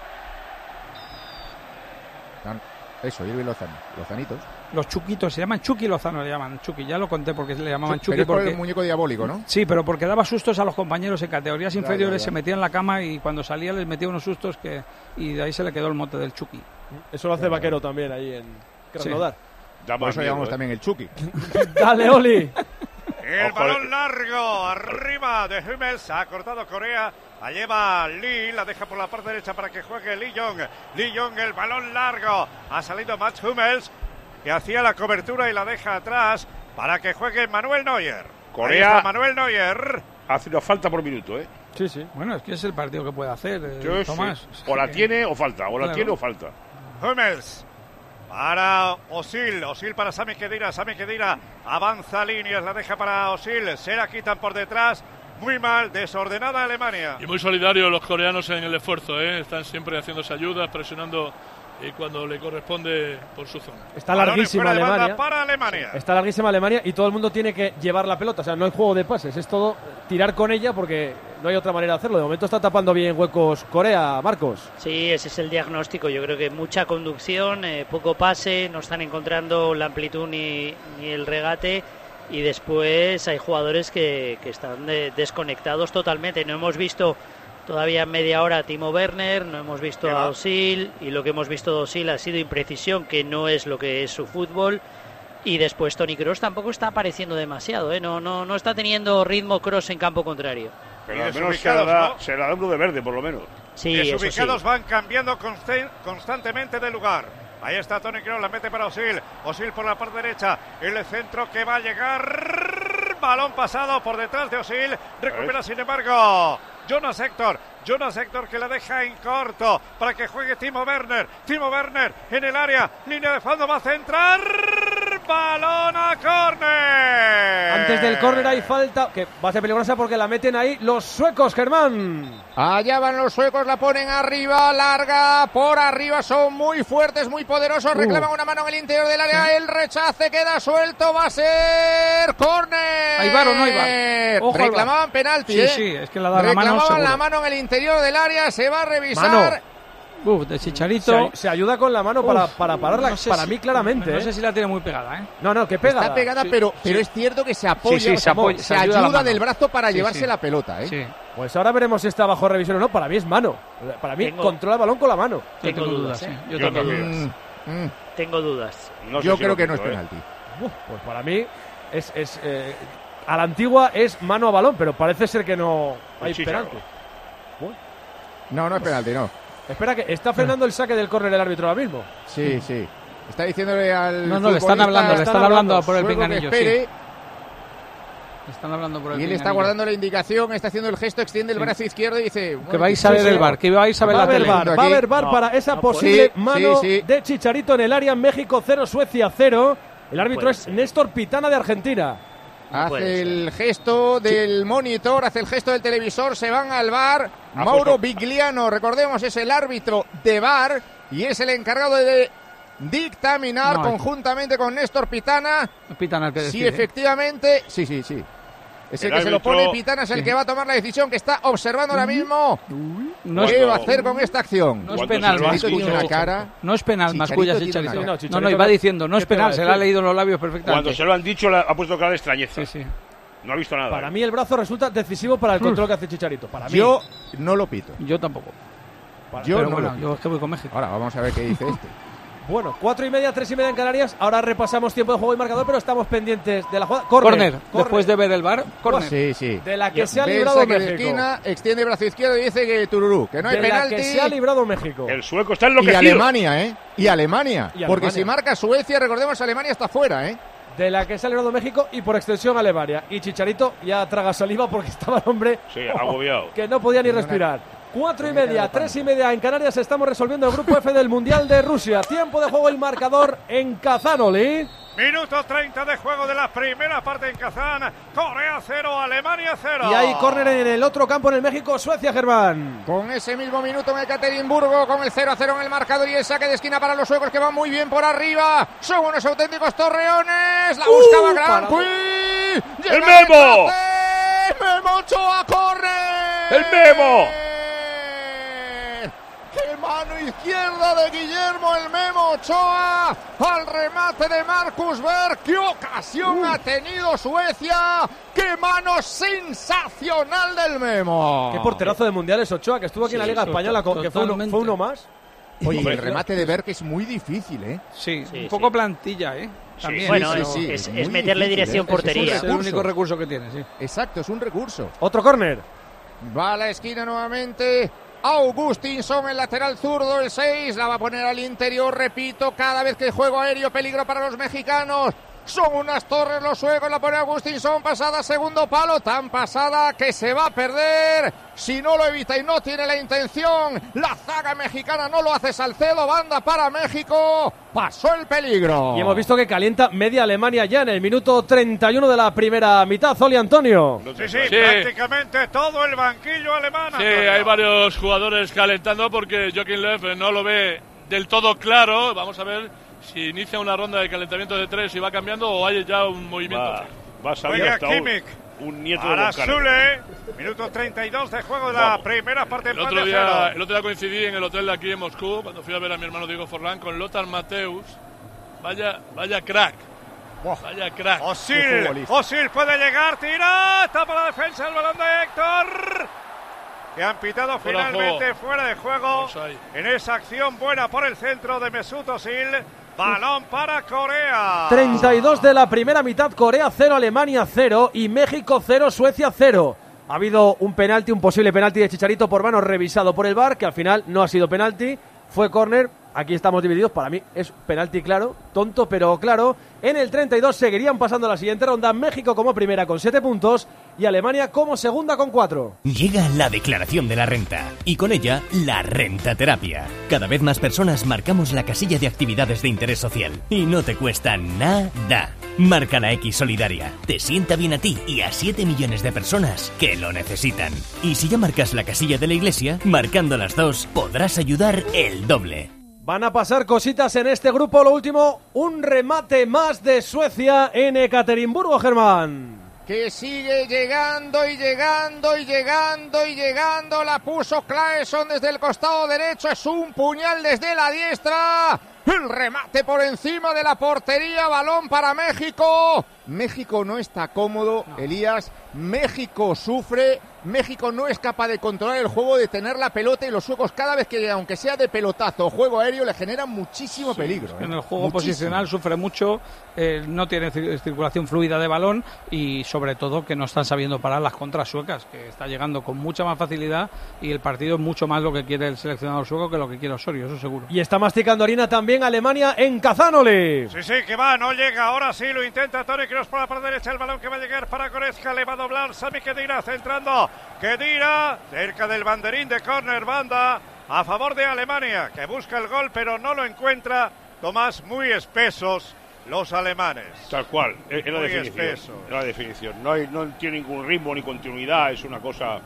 Speaker 4: Eso, Irving Lozano, lozanitos.
Speaker 10: Los chuquitos, se llaman Chucky Lozano, le llaman Chucky. Ya lo conté porque le llamaban
Speaker 4: Pero
Speaker 10: Chucky
Speaker 4: es por
Speaker 10: porque...
Speaker 4: el muñeco diabólico, ¿no?
Speaker 10: Sí, pero porque daba sustos a los compañeros en categorías
Speaker 4: Ya,
Speaker 10: inferiores,
Speaker 4: ya, ya.
Speaker 10: se metía en la cama y cuando salía les metía unos sustos que y de ahí se le quedó el mote del Chucky.
Speaker 2: Eso lo hace Vaquero también ahí en Krasnodar.
Speaker 6: da
Speaker 4: Por
Speaker 6: más
Speaker 4: eso
Speaker 6: miedo,
Speaker 4: llamamos
Speaker 6: ¿eh?
Speaker 4: también el Chucky.
Speaker 2: Dale, Oli.
Speaker 3: El
Speaker 6: Ojo,
Speaker 3: balón
Speaker 6: eh.
Speaker 3: largo, arriba de Hummels, ha cortado Corea, la lleva Lee, la deja por la parte derecha para que juegue Lee Jong. Lee Jong, el balón largo, ha salido Mats Hummels, que hacía la cobertura y la deja atrás para que juegue Manuel Neuer.
Speaker 6: Corea-
Speaker 3: Ahí está Manuel Neuer.
Speaker 6: Hace una falta por minuto, ¿eh?
Speaker 2: Sí, sí.
Speaker 10: Bueno, es que es el partido que puede hacer, eh,
Speaker 6: Yo sí.
Speaker 10: Tomás.
Speaker 6: O la tiene o falta, o la
Speaker 10: Claro.
Speaker 6: tiene o falta.
Speaker 3: Hummels para Özil, Özil para Sami Khedira, Sami Khedira avanza líneas, la deja para Özil, se la quitan por detrás, muy mal, desordenada Alemania.
Speaker 11: Y muy solidarios los coreanos en el esfuerzo, ¿eh? Están siempre haciéndose ayudas, presionando eh, cuando le corresponde por su zona.
Speaker 2: Está
Speaker 3: Balones
Speaker 2: larguísima
Speaker 3: fuera de banda
Speaker 2: Alemania.
Speaker 3: para Alemania.
Speaker 2: Está larguísima Alemania y todo el mundo tiene que llevar la pelota. O sea, no hay juego de pases, es todo tirar con ella porque no hay otra manera de hacerlo. De momento está tapando bien huecos Corea, Marcos.
Speaker 9: Sí, ese es el diagnóstico. Yo creo que mucha conducción, eh, poco pase, no están encontrando la amplitud ni, ni el regate. Y después hay jugadores que, que están de- desconectados totalmente. No hemos visto todavía media hora a Timo Werner, no hemos visto a Özil, y lo que hemos visto de Özil ha sido imprecisión, que no es lo que es su fútbol. Y después Toni Kroos tampoco está apareciendo demasiado, ¿eh? no, no, no está teniendo ritmo Kroos en campo contrario.
Speaker 6: Pero
Speaker 3: Y
Speaker 6: al menos se
Speaker 3: desubicados,
Speaker 6: la, da,
Speaker 3: ¿no?
Speaker 6: se la da uno de verde, por lo menos.
Speaker 9: Sí, eso sí.
Speaker 3: Desubicados van cambiando constan- constantemente de lugar. Ahí está Toni Kroos, la mete para Özil. Özil por la parte derecha. El centro que va a llegar. Balón pasado por detrás de Özil. Recupera sin embargo Jonas Héctor. Jonas Héctor que la deja en corto para que juegue Timo Werner. Timo Werner en el área. Línea de fondo, va a centrar. Balón a córner.
Speaker 2: Antes del córner hay falta, que va a ser peligrosa porque la meten ahí los suecos, Germán.
Speaker 4: Allá van los suecos, la ponen arriba, larga, por arriba, son muy fuertes, muy poderosos, reclaman una mano en el interior del área, el rechace queda suelto, va a ser córner.
Speaker 10: ¿Hay VAR o no hay VAR? Ojo al VAR.
Speaker 4: Reclamaban penalti,
Speaker 10: Sí,
Speaker 4: ¿eh?
Speaker 10: sí, es que la da la mano
Speaker 4: Reclamaban
Speaker 10: seguro.
Speaker 4: la mano en el interior del área, se va a revisar.
Speaker 2: Mano.
Speaker 10: Uf, de
Speaker 2: Se,
Speaker 10: Chicharito.
Speaker 2: ay- se ayuda con la mano para,
Speaker 10: Uf,
Speaker 2: para pararla,
Speaker 10: no sé
Speaker 2: para
Speaker 10: si-
Speaker 2: mí claramente.
Speaker 10: No
Speaker 2: ¿eh?
Speaker 10: sé si la tiene muy pegada, ¿eh?
Speaker 2: No, no, que pega.
Speaker 4: Está pegada,
Speaker 10: Sí,
Speaker 4: pero,
Speaker 10: sí.
Speaker 4: pero es cierto que se apoya,
Speaker 10: Sí, sí,
Speaker 4: o
Speaker 10: se
Speaker 4: sea,
Speaker 10: apoya-
Speaker 4: se
Speaker 10: se ayuda
Speaker 4: ayuda,
Speaker 10: la mano.
Speaker 4: del brazo para
Speaker 10: Sí,
Speaker 4: llevarse
Speaker 10: sí.
Speaker 4: la pelota, ¿eh?
Speaker 10: Sí.
Speaker 2: Pues ahora veremos si está bajo revisión o no. Para mí es mano. Para mí
Speaker 9: Tengo-
Speaker 2: controla el balón con la mano.
Speaker 10: Yo
Speaker 9: Tengo
Speaker 10: tengo
Speaker 9: dudas,
Speaker 10: dudas,
Speaker 9: ¿eh?
Speaker 10: sí. Yo
Speaker 6: Yo
Speaker 10: tengo
Speaker 6: también.
Speaker 10: dudas.
Speaker 4: Mm, mm.
Speaker 9: Tengo dudas.
Speaker 6: No sé
Speaker 4: Yo
Speaker 6: si
Speaker 4: creo
Speaker 6: lo
Speaker 4: que no es
Speaker 6: quito, ¿eh?
Speaker 4: penalti.
Speaker 2: Uf, pues para mí es, es eh, a la antigua es mano a balón, pero parece ser que no hay
Speaker 6: Sí,
Speaker 2: penalti.
Speaker 6: claro.
Speaker 4: No, no es penalti, no.
Speaker 2: Espera, que está frenando el saque del córner el árbitro ahora mismo.
Speaker 4: Sí, sí. Está diciéndole al
Speaker 10: No, no, le están
Speaker 4: futbolista
Speaker 10: hablando, le están hablando por el
Speaker 4: sueco que
Speaker 10: pinganillo, sí.
Speaker 4: espere,
Speaker 10: Le están hablando por el
Speaker 4: y él está
Speaker 10: pinganillo.
Speaker 4: guardando la indicación, está haciendo el gesto, extiende el
Speaker 10: Sí.
Speaker 4: brazo izquierdo y dice...
Speaker 10: Que vais a ver el bar, que vais a ver
Speaker 2: Va a
Speaker 10: la
Speaker 2: haber
Speaker 10: tele.
Speaker 2: VAR, va a haber VAR
Speaker 9: No,
Speaker 2: para esa
Speaker 9: no,
Speaker 2: posible
Speaker 4: sí,
Speaker 2: mano
Speaker 4: sí, sí.
Speaker 2: de Chicharito en el área. México cero, Suecia cero. El árbitro es Néstor Pitana de Argentina.
Speaker 4: Hace el gesto del monitor, hace el gesto del televisor, se van al V A R. Mauro Vigliano, recordemos, es el árbitro de V A R y es el encargado de dictaminar no, conjuntamente con Néstor Pitana.
Speaker 10: Pitana el que
Speaker 4: decide. Sí, efectivamente, sí, sí, sí. Es el, el que árbitro, se lo pone Pitana, es el sí. que va a tomar la decisión, que está observando ahora mismo no qué va a hacer con esta acción.
Speaker 10: No es penal,
Speaker 4: una cara.
Speaker 10: No es penal, Mascullas y Chicharito. No, no, no, iba diciendo, no es penal, se le ha leído los labios perfectamente.
Speaker 6: Cuando se lo han dicho, ha puesto cara de extrañeza.
Speaker 10: Sí, sí.
Speaker 6: No ha visto nada.
Speaker 2: Para mí el brazo resulta decisivo para el control que hace Chicharito. Para mí.
Speaker 4: Yo no lo pito.
Speaker 10: Yo tampoco.
Speaker 4: Para yo
Speaker 10: pero
Speaker 4: no
Speaker 10: bueno,
Speaker 4: lo
Speaker 10: yo es que voy con México.
Speaker 4: Ahora vamos a ver qué dice este.
Speaker 2: Bueno, cuatro y media, tres y media en Canarias. Ahora repasamos tiempo de juego y marcador, pero estamos pendientes de la jugada. Corner,
Speaker 10: corner, corner. Después de ver el V A R, corner.
Speaker 4: Sí, sí.
Speaker 2: De la que
Speaker 4: Yo,
Speaker 2: se ha librado México.
Speaker 4: De esquina, extiende brazo izquierdo y dice que tururú, que no hay
Speaker 2: de
Speaker 4: penalti.
Speaker 2: La que se ha librado México.
Speaker 6: El sueco está enloquecido.
Speaker 4: Y Alemania, ¿eh? Y Alemania.
Speaker 2: Y Alemania.
Speaker 4: Porque si marca Suecia, recordemos, Alemania está fuera, ¿eh?
Speaker 2: De la que se ha librado México y por extensión Alemania. Y Chicharito ya traga saliva porque estaba el hombre
Speaker 6: sí, agobiado.
Speaker 2: Que no podía ni respirar. Cuatro y media, tres y media en Canarias. Estamos resolviendo el grupo F del Mundial de Rusia. Tiempo de juego y marcador en Kazán, Oli.
Speaker 3: Minuto treinta de juego de la primera parte en Kazán. Corea cero, Alemania cero.
Speaker 2: Y hay córner en el otro campo en el México-Suecia, Germán.
Speaker 4: Con ese mismo minuto en el Ekaterimburgo, con el cero a cero en el marcador y el saque de esquina para los suecos que van muy bien por arriba. Son unos auténticos torreones. La buscaba uh, Gran Puy.
Speaker 6: ¡El Memo!
Speaker 4: ¡Memo Ochoa, corre!
Speaker 6: ¡El Memo!
Speaker 4: ¡Qué mano izquierda de Guillermo el Memo Ochoa! Al remate de Marcus Berg. ¡Qué ocasión uh. ha tenido Suecia! ¡Qué mano sensacional del Memo!
Speaker 2: ¡Qué porterazo de mundiales Ochoa, que estuvo aquí sí, en la Liga Española, to- que fue uno, fue uno más!
Speaker 4: Oye, el remate de Berg es muy difícil, ¿eh?
Speaker 10: Sí,
Speaker 9: sí
Speaker 10: un poco
Speaker 9: sí.
Speaker 10: plantilla, ¿eh?
Speaker 9: También. Sí, bueno, sí, sí, es, es meterle difícil, dirección
Speaker 10: ¿eh?
Speaker 9: portería.
Speaker 10: Es, es el único recurso que tiene, sí.
Speaker 4: Exacto, es un recurso.
Speaker 2: Otro córner.
Speaker 4: Va a la esquina nuevamente. Augustinson, el lateral zurdo, el seis, la va a poner al interior, repito, cada vez que juego aéreo, peligro para los mexicanos. Son unas torres los suecos, la pone Augustinson, pasada, segundo palo, tan pasada que se va a perder. Si no lo evita y no tiene la intención, la zaga mexicana no lo hace. Salcedo, banda para México, pasó el peligro.
Speaker 2: Y hemos visto que calienta media Alemania ya en el minuto treinta y uno de la primera mitad, Oli Antonio.
Speaker 3: Sí, sí, sí, prácticamente todo el banquillo alemán.
Speaker 11: Sí,
Speaker 3: Antonio.
Speaker 11: Hay varios jugadores calentando porque Joachim Löw no lo ve del todo claro. Vamos a ver si inicia una ronda de calentamiento de tres y va cambiando o hay ya un movimiento.
Speaker 6: Va, va a salir
Speaker 3: Juega
Speaker 6: hasta
Speaker 3: Kimmich.
Speaker 6: Un, un nieto
Speaker 3: Para
Speaker 6: de
Speaker 3: Zule, minuto treinta y dos de juego de la Vamos. primera parte.
Speaker 11: El otro, día, el otro día coincidí en el hotel de aquí en Moscú cuando fui a ver a mi hermano Diego Forlán con Lothar Matthäus. Vaya, vaya crack.
Speaker 3: Wow.
Speaker 11: Vaya crack.
Speaker 3: Osil, Osil puede llegar, tira, tapa la defensa, el balón de Héctor. Que han pitado fuera finalmente de fuera de juego en esa acción buena por el centro de Mesut Özil. Balón para Corea.
Speaker 2: treinta y dos de la primera mitad, Corea cero, Alemania cero y México cero, Suecia cero. Ha habido un penalti, un posible penalti de Chicharito por mano revisado por el V A R, que al final no ha sido penalti, fue córner. Aquí estamos divididos, para mí es penalti claro, tonto pero claro. En el treinta y dos seguirían pasando a la siguiente ronda, México como primera con siete puntos y Alemania como segunda con cuatro.
Speaker 13: Llega la declaración de la renta y con ella la rentaterapia. Cada vez más personas marcamos la casilla de actividades de interés social y no te cuesta nada. Marca la X solidaria, te sienta bien a ti y a siete millones de personas que lo necesitan. Y si ya marcas la casilla de la iglesia, marcando las dos podrás ayudar el doble.
Speaker 2: Van a pasar cositas en este grupo. Lo último, un remate más de Suecia en Ekaterimburgo, Germán.
Speaker 4: Que sigue llegando y llegando y llegando y llegando. La puso Claesson desde el costado derecho. Es un puñal desde la diestra. El remate por encima de la portería. Balón para México. México no está cómodo, no. Elías. México sufre. México no es capaz de controlar el juego, de tener la pelota, y los suecos cada vez que, aunque sea de pelotazo o juego aéreo, le generan muchísimo sí, peligro.
Speaker 10: ¿eh? En el juego
Speaker 4: muchísimo.
Speaker 10: posicional sufre mucho, eh, no tiene circulación fluida de balón y sobre todo que no están sabiendo parar las contras suecas, que está llegando con mucha más facilidad y el partido es mucho más lo que quiere el seleccionador sueco que lo que quiere Osorio, eso seguro.
Speaker 2: Y está masticando harina también Alemania en Kazán, Oli.
Speaker 3: Sí, sí, que va, no llega, ahora sí lo intenta Toni Kroos por la parte derecha, el balón que va a llegar para Goretzka, le va a doblar Sami Khedira, centrando, Khedira, cerca del banderín de córner, banda a favor de Alemania, que busca el gol pero no lo encuentra. Tomás muy espesos los alemanes.
Speaker 6: Tal cual, es la
Speaker 3: Muy
Speaker 6: definición.
Speaker 3: espeso.
Speaker 6: Es la definición. No, hay, no tiene ningún ritmo ni continuidad, es una cosa...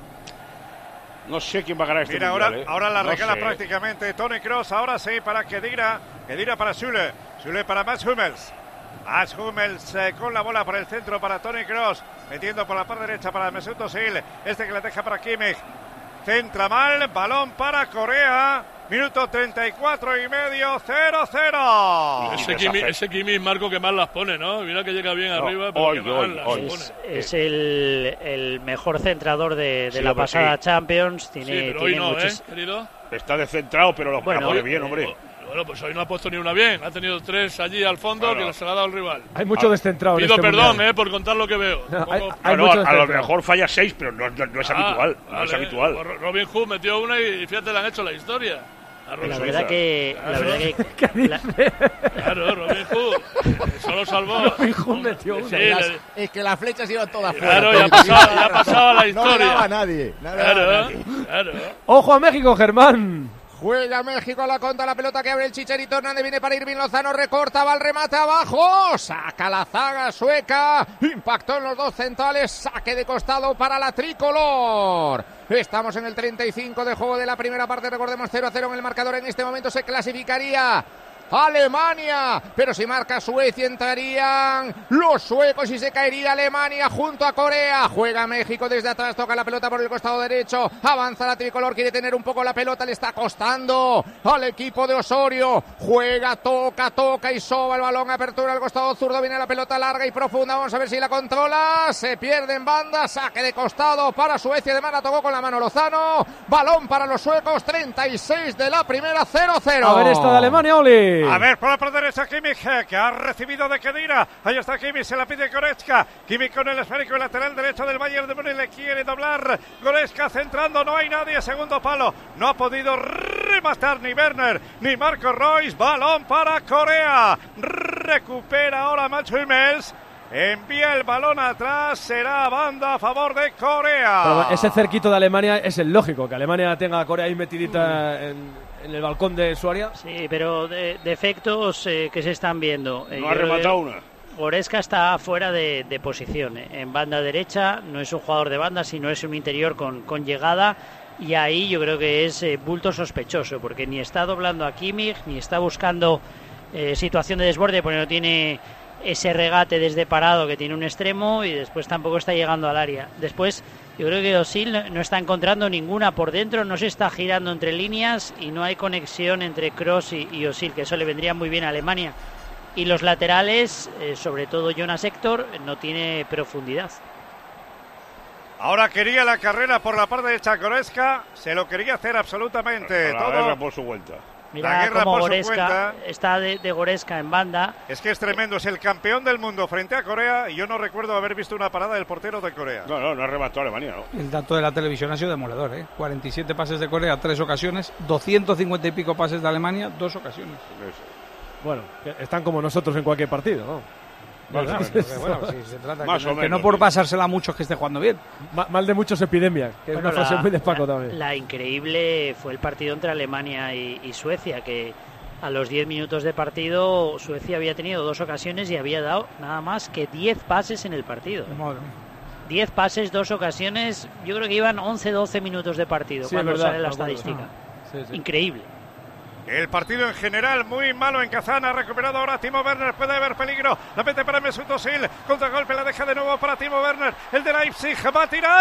Speaker 6: No sé quién va a ganar este
Speaker 3: Mira,
Speaker 6: mundial,
Speaker 3: ahora,
Speaker 6: ¿eh?
Speaker 3: ahora la
Speaker 6: No
Speaker 3: regala
Speaker 6: sé.
Speaker 3: prácticamente Toni Kroos. Ahora sí para Khedira. Khedira para Süle. Süle para Mats Hummels. Mats Hummels eh, con la bola por el centro para Toni Kroos. Metiendo por la parte derecha para Mesut Özil. Este que le deja para Kimmich. Centra mal. Balón para Corea. Minuto treinta y cuatro y medio. cero cero.
Speaker 11: Ese Kimmich, ese Kimmich, Marco, que más las pone, ¿no? Mira que llega bien
Speaker 6: No,
Speaker 11: arriba, pero
Speaker 6: hoy,
Speaker 11: que más
Speaker 6: hoy,
Speaker 11: las
Speaker 6: hoy.
Speaker 11: pone.
Speaker 9: Es, es el, el mejor centrador de, de
Speaker 6: Sí,
Speaker 9: la
Speaker 6: hombre,
Speaker 9: pasada
Speaker 6: sí.
Speaker 9: Champions. Tiene,
Speaker 11: Sí, pero
Speaker 9: tiene
Speaker 11: hoy no,
Speaker 9: muchis-
Speaker 11: ¿eh, querido?
Speaker 6: Está descentrado, pero lo
Speaker 9: Bueno,
Speaker 6: la pone
Speaker 9: hoy-
Speaker 6: bien, hombre.
Speaker 11: Bueno, pues hoy no ha puesto ni una bien. Ha tenido tres allí al fondo
Speaker 6: Claro.
Speaker 11: que les ha dado el rival.
Speaker 2: Hay mucho descentrado en
Speaker 11: Pido
Speaker 2: este
Speaker 11: perdón,
Speaker 2: mundial.
Speaker 11: eh, por contar lo que veo.
Speaker 2: No,
Speaker 11: Pongo-
Speaker 2: hay- hay
Speaker 6: Claro,
Speaker 2: mucho
Speaker 6: a, a lo
Speaker 2: descentrado.
Speaker 6: mejor falla seis, pero no, no- no es
Speaker 11: Ah,
Speaker 6: habitual. No es
Speaker 11: vale.
Speaker 6: habitual.
Speaker 11: Pues Robin Hood metió una y fíjate, le han hecho la historia. A Robin
Speaker 9: La
Speaker 11: Hood.
Speaker 9: verdad que, la
Speaker 11: Claro.
Speaker 9: verdad que la-
Speaker 11: Claro, Robin Hood. Eso lo salvó.
Speaker 2: Robin Hood metió
Speaker 11: Sí,
Speaker 2: una.
Speaker 11: le-
Speaker 4: Las- es que las flechas iban todas
Speaker 11: Claro,
Speaker 4: fuera.
Speaker 11: ya ha pasado, ya ha pasado a la
Speaker 4: No le
Speaker 11: historia.
Speaker 4: daba a nadie. No le daba a
Speaker 11: Claro,
Speaker 4: nadie.
Speaker 11: claro.
Speaker 2: Ojo a México, Germán.
Speaker 4: Juega México, la contra la pelota que abre el Chicharito Hernández, viene para Irving Lozano, recorta, va el remate abajo, saca la zaga sueca, impactó en los dos centrales, saque de costado para la tricolor. Estamos en el treinta y cinco de juego de la primera parte, recordemos cero a cero en el marcador, en este momento se clasificaría Alemania, pero si marca Suecia entrarían los suecos y se caería Alemania junto a Corea. Juega México desde atrás, toca la pelota por el costado derecho, avanza la tricolor, quiere tener un poco la pelota, le está costando al equipo de Osorio. Juega, toca, toca y soba el balón, apertura al costado zurdo, viene la pelota larga y profunda, vamos a ver si la controla, se pierde en banda, saque de costado para Suecia, de mano tocó con la mano Lozano, balón para los suecos, treinta y seis de la primera, cero cero.
Speaker 2: A ver esta de Alemania, Oli.
Speaker 3: A ver, por la parte derecha Kimmich, eh, que ha recibido de Khedira. Ahí está Kimmich, se la pide Goretzka. Kimmich con el esférico y lateral derecho del Bayern de Múnich, le quiere doblar. Goretzka centrando, no hay nadie, segundo palo. No ha podido rematar ni Werner ni Marco Reus. Balón para Corea. Recupera ahora Mats Hummels. Envía el balón atrás, será banda a favor de Corea.
Speaker 2: Pero ese cerquito de Alemania es el lógico, que Alemania tenga a Corea ahí metidita en, en el balcón de su área.
Speaker 9: Sí, pero de, defectos eh, que se están viendo. Eh,
Speaker 6: No ha
Speaker 9: yo creo
Speaker 6: rematado
Speaker 9: que
Speaker 6: una.
Speaker 9: Goretzka está fuera de, de posición. eh. En banda derecha no es un jugador de banda, sino es un interior con, con llegada. Y ahí yo creo que es eh, bulto sospechoso, porque ni está doblando a Kimmich, ni está buscando eh, situación de desborde, porque no tiene ese regate desde parado que tiene un extremo, y después tampoco está llegando al área. Después yo creo que Özil no, no está encontrando ninguna por dentro, no se está girando entre líneas y no hay conexión entre Kroos y, y Özil, que eso le vendría muy bien a Alemania. Y los laterales, eh, sobre todo Jonas Hector, no tiene profundidad.
Speaker 3: Ahora quería la carrera por la parte de Goretzka, se lo quería hacer absolutamente
Speaker 6: La
Speaker 3: todo.
Speaker 6: guerra por su vuelta.
Speaker 3: La
Speaker 9: Mira
Speaker 3: guerra
Speaker 9: cómo
Speaker 3: por su
Speaker 9: Goretzka
Speaker 3: cuenta.
Speaker 9: está de, de Goretzka en banda.
Speaker 3: Es que es tremendo, es el campeón del mundo frente a Corea y yo no recuerdo haber visto una parada del portero de Corea.
Speaker 6: No, no, no ha rematado Alemania, ¿no?
Speaker 10: El dato de la televisión ha sido demoledor, ¿eh? cuarenta y siete pases de Corea, tres ocasiones, doscientos cincuenta y pico pases de Alemania, dos ocasiones.
Speaker 2: Bueno, que están como nosotros en cualquier partido, ¿no?
Speaker 10: Bueno,
Speaker 2: Vale.
Speaker 10: que, bueno, sí, se trata
Speaker 6: Más
Speaker 10: que,
Speaker 6: o
Speaker 10: no, que
Speaker 6: menos,
Speaker 10: no por
Speaker 6: sí.
Speaker 10: pasársela a muchos que esté jugando bien.
Speaker 2: Ma- Mal de muchos epidemia, que
Speaker 9: Bueno,
Speaker 2: es una frase
Speaker 9: la-
Speaker 2: muy de Paco
Speaker 9: la-
Speaker 2: también.
Speaker 9: La increíble fue el partido entre Alemania y, y Suecia, que a los diez minutos de partido Suecia había tenido dos ocasiones y había dado nada más que diez pases en el partido.
Speaker 10: Madre mía.
Speaker 9: diez pases, dos ocasiones, yo creo que iban once doce minutos de partido
Speaker 2: Sí,
Speaker 9: cuando
Speaker 2: es verdad,
Speaker 9: sale la
Speaker 2: me acuerdo.
Speaker 9: estadística.
Speaker 2: Sí, sí.
Speaker 9: Increíble.
Speaker 3: El partido en general muy malo en Kazán. Ha recuperado ahora Timo Werner. Puede haber peligro. La mete para Mesut Özil. Contragolpe la deja de nuevo para Timo Werner. El de Leipzig va a tirar.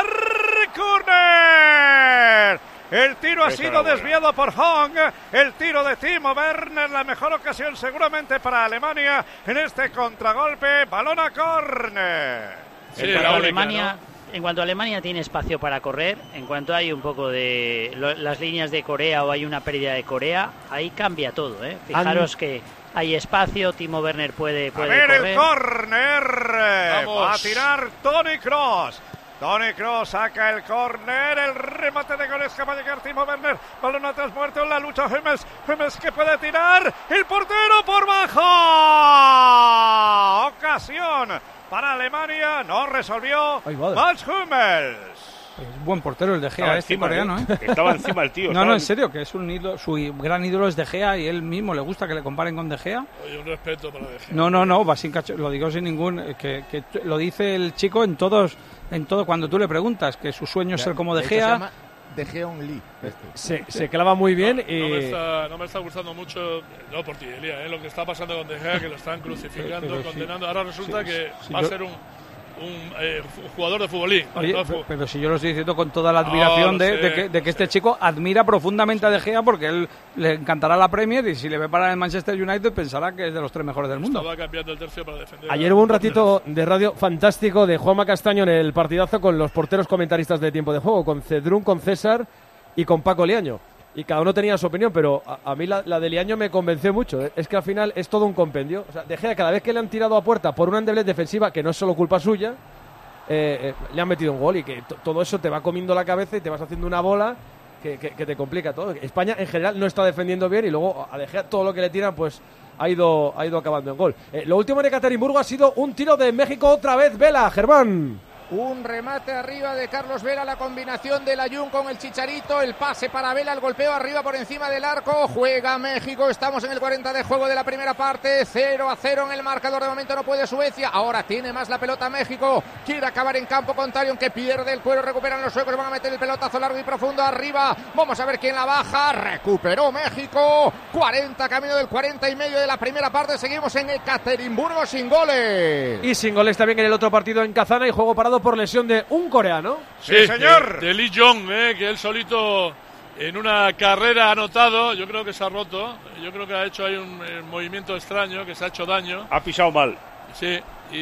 Speaker 3: ¡Corner! El tiro ha
Speaker 6: Esa
Speaker 3: sido
Speaker 6: era buena.
Speaker 3: desviado por Hong. El tiro de Timo Werner. La mejor ocasión seguramente para Alemania en este contragolpe. Balón a córner.
Speaker 11: Sí,
Speaker 9: en,
Speaker 11: la
Speaker 9: cuanto a
Speaker 11: única,
Speaker 9: Alemania,
Speaker 11: ¿no?
Speaker 9: en cuanto a Alemania tiene espacio para correr, en cuanto hay un poco de lo- las líneas de Corea o hay una pérdida de Corea, ahí cambia todo, ¿eh? Fijaros
Speaker 2: Han-
Speaker 9: que hay espacio, Timo Werner puede,
Speaker 3: A
Speaker 9: puede
Speaker 3: ver
Speaker 9: correr.
Speaker 3: el córner.
Speaker 11: Vamos.
Speaker 3: Va a tirar Toni Kroos. Toni Kroos saca el córner, el remate de Goretzka, va a llegar Timo Werner, balón atrás muerto en la lucha, Hummels, Hummels que puede tirar, el portero por bajo, ocasión para Alemania, no resolvió
Speaker 2: Ay, madre.
Speaker 3: Mats Hummels.
Speaker 10: Es buen portero el De Gea,
Speaker 6: Estaba
Speaker 10: este
Speaker 6: encima,
Speaker 10: coreano, ¿eh?
Speaker 6: Estaba encima el tío.
Speaker 10: No,
Speaker 6: estaba
Speaker 10: no, en
Speaker 6: en-
Speaker 10: serio, que es un ídolo, su gran ídolo es De Gea y él mismo le gusta que le comparen con De Gea.
Speaker 11: Oye, un respeto para De Gea.
Speaker 10: No, no, no, va sin cacho, lo digo sin ningún, eh, que, que t- lo dice el chico en todos, en todo cuando tú le preguntas que su sueño es ser como De
Speaker 4: hecho, se
Speaker 10: Gea.
Speaker 4: llama De Gea un Lee. Este.
Speaker 2: Se, se clava muy bien y...
Speaker 11: No me, está, no me está gustando mucho, no por ti, Elia, ¿eh? Lo que está pasando con De Gea, que lo están crucificando,
Speaker 10: Pero sí.
Speaker 11: condenando. Ahora resulta
Speaker 10: Sí,
Speaker 11: que
Speaker 10: sí,
Speaker 11: va
Speaker 10: yo-
Speaker 11: a ser un, un eh, jugador de futbolín.
Speaker 10: Oye,
Speaker 11: no de
Speaker 10: pero,
Speaker 11: fu-
Speaker 10: pero si yo lo estoy diciendo con toda la admiración
Speaker 11: lo
Speaker 10: de,
Speaker 11: sé,
Speaker 10: de que, de que
Speaker 11: lo
Speaker 10: este
Speaker 11: sé.
Speaker 10: chico admira profundamente a De Gea porque él le encantará la Premier y si le ve para el Manchester United pensará que es de los tres mejores del mundo.
Speaker 11: Estaba cambiando el tercio para defender.
Speaker 2: Ayer hubo un ratito de radio fantástico de Juanma Castaño en el partidazo con los porteros comentaristas de Tiempo de Juego, con Cedrún, con César y con Paco Liaño. Y cada uno tenía su opinión, pero a, a mí la, la de Liaño me convenció mucho. ¿eh? Es que al final es todo un compendio. O sea, De Gea, cada vez que le han tirado a puerta por una endeblez defensiva, que no es solo culpa suya, eh, eh, le han metido un gol y que to- todo eso te va comiendo la cabeza y te vas haciendo una bola que, que- que te complica todo. España en general no está defendiendo bien y luego a De Gea todo lo que le tiran pues ha ido, ha ido acabando en gol. Eh, lo último en Ekaterimburgo ha sido un tiro de México otra vez. Vela, Germán.
Speaker 4: Un remate arriba de Carlos Vela, la combinación del Ayun con el Chicharito, el pase para Vela, el golpeo arriba por encima del arco, juega México, estamos en el cuarenta de juego de la primera parte, cero a cero en el marcador, de momento no puede Suecia, ahora tiene más la pelota México, quiere acabar en campo contrario, aunque pierde el cuero, recuperan los suecos, van a meter el pelotazo largo y profundo arriba, vamos a ver quién la baja, recuperó México, cuarenta, camino del cuarenta y medio de la primera parte, seguimos en Ekaterimburgo sin goles.
Speaker 2: Y sin goles también en el otro partido en Kazana y juego parado por lesión de un coreano.
Speaker 3: Sí, señor.
Speaker 11: De, de Lee Jong, eh, que él solito en una carrera ha anotado. Yo creo que se ha roto. Yo creo que ha hecho ahí un eh, movimiento extraño, que se ha hecho daño.
Speaker 6: Ha pisado mal.
Speaker 11: Sí,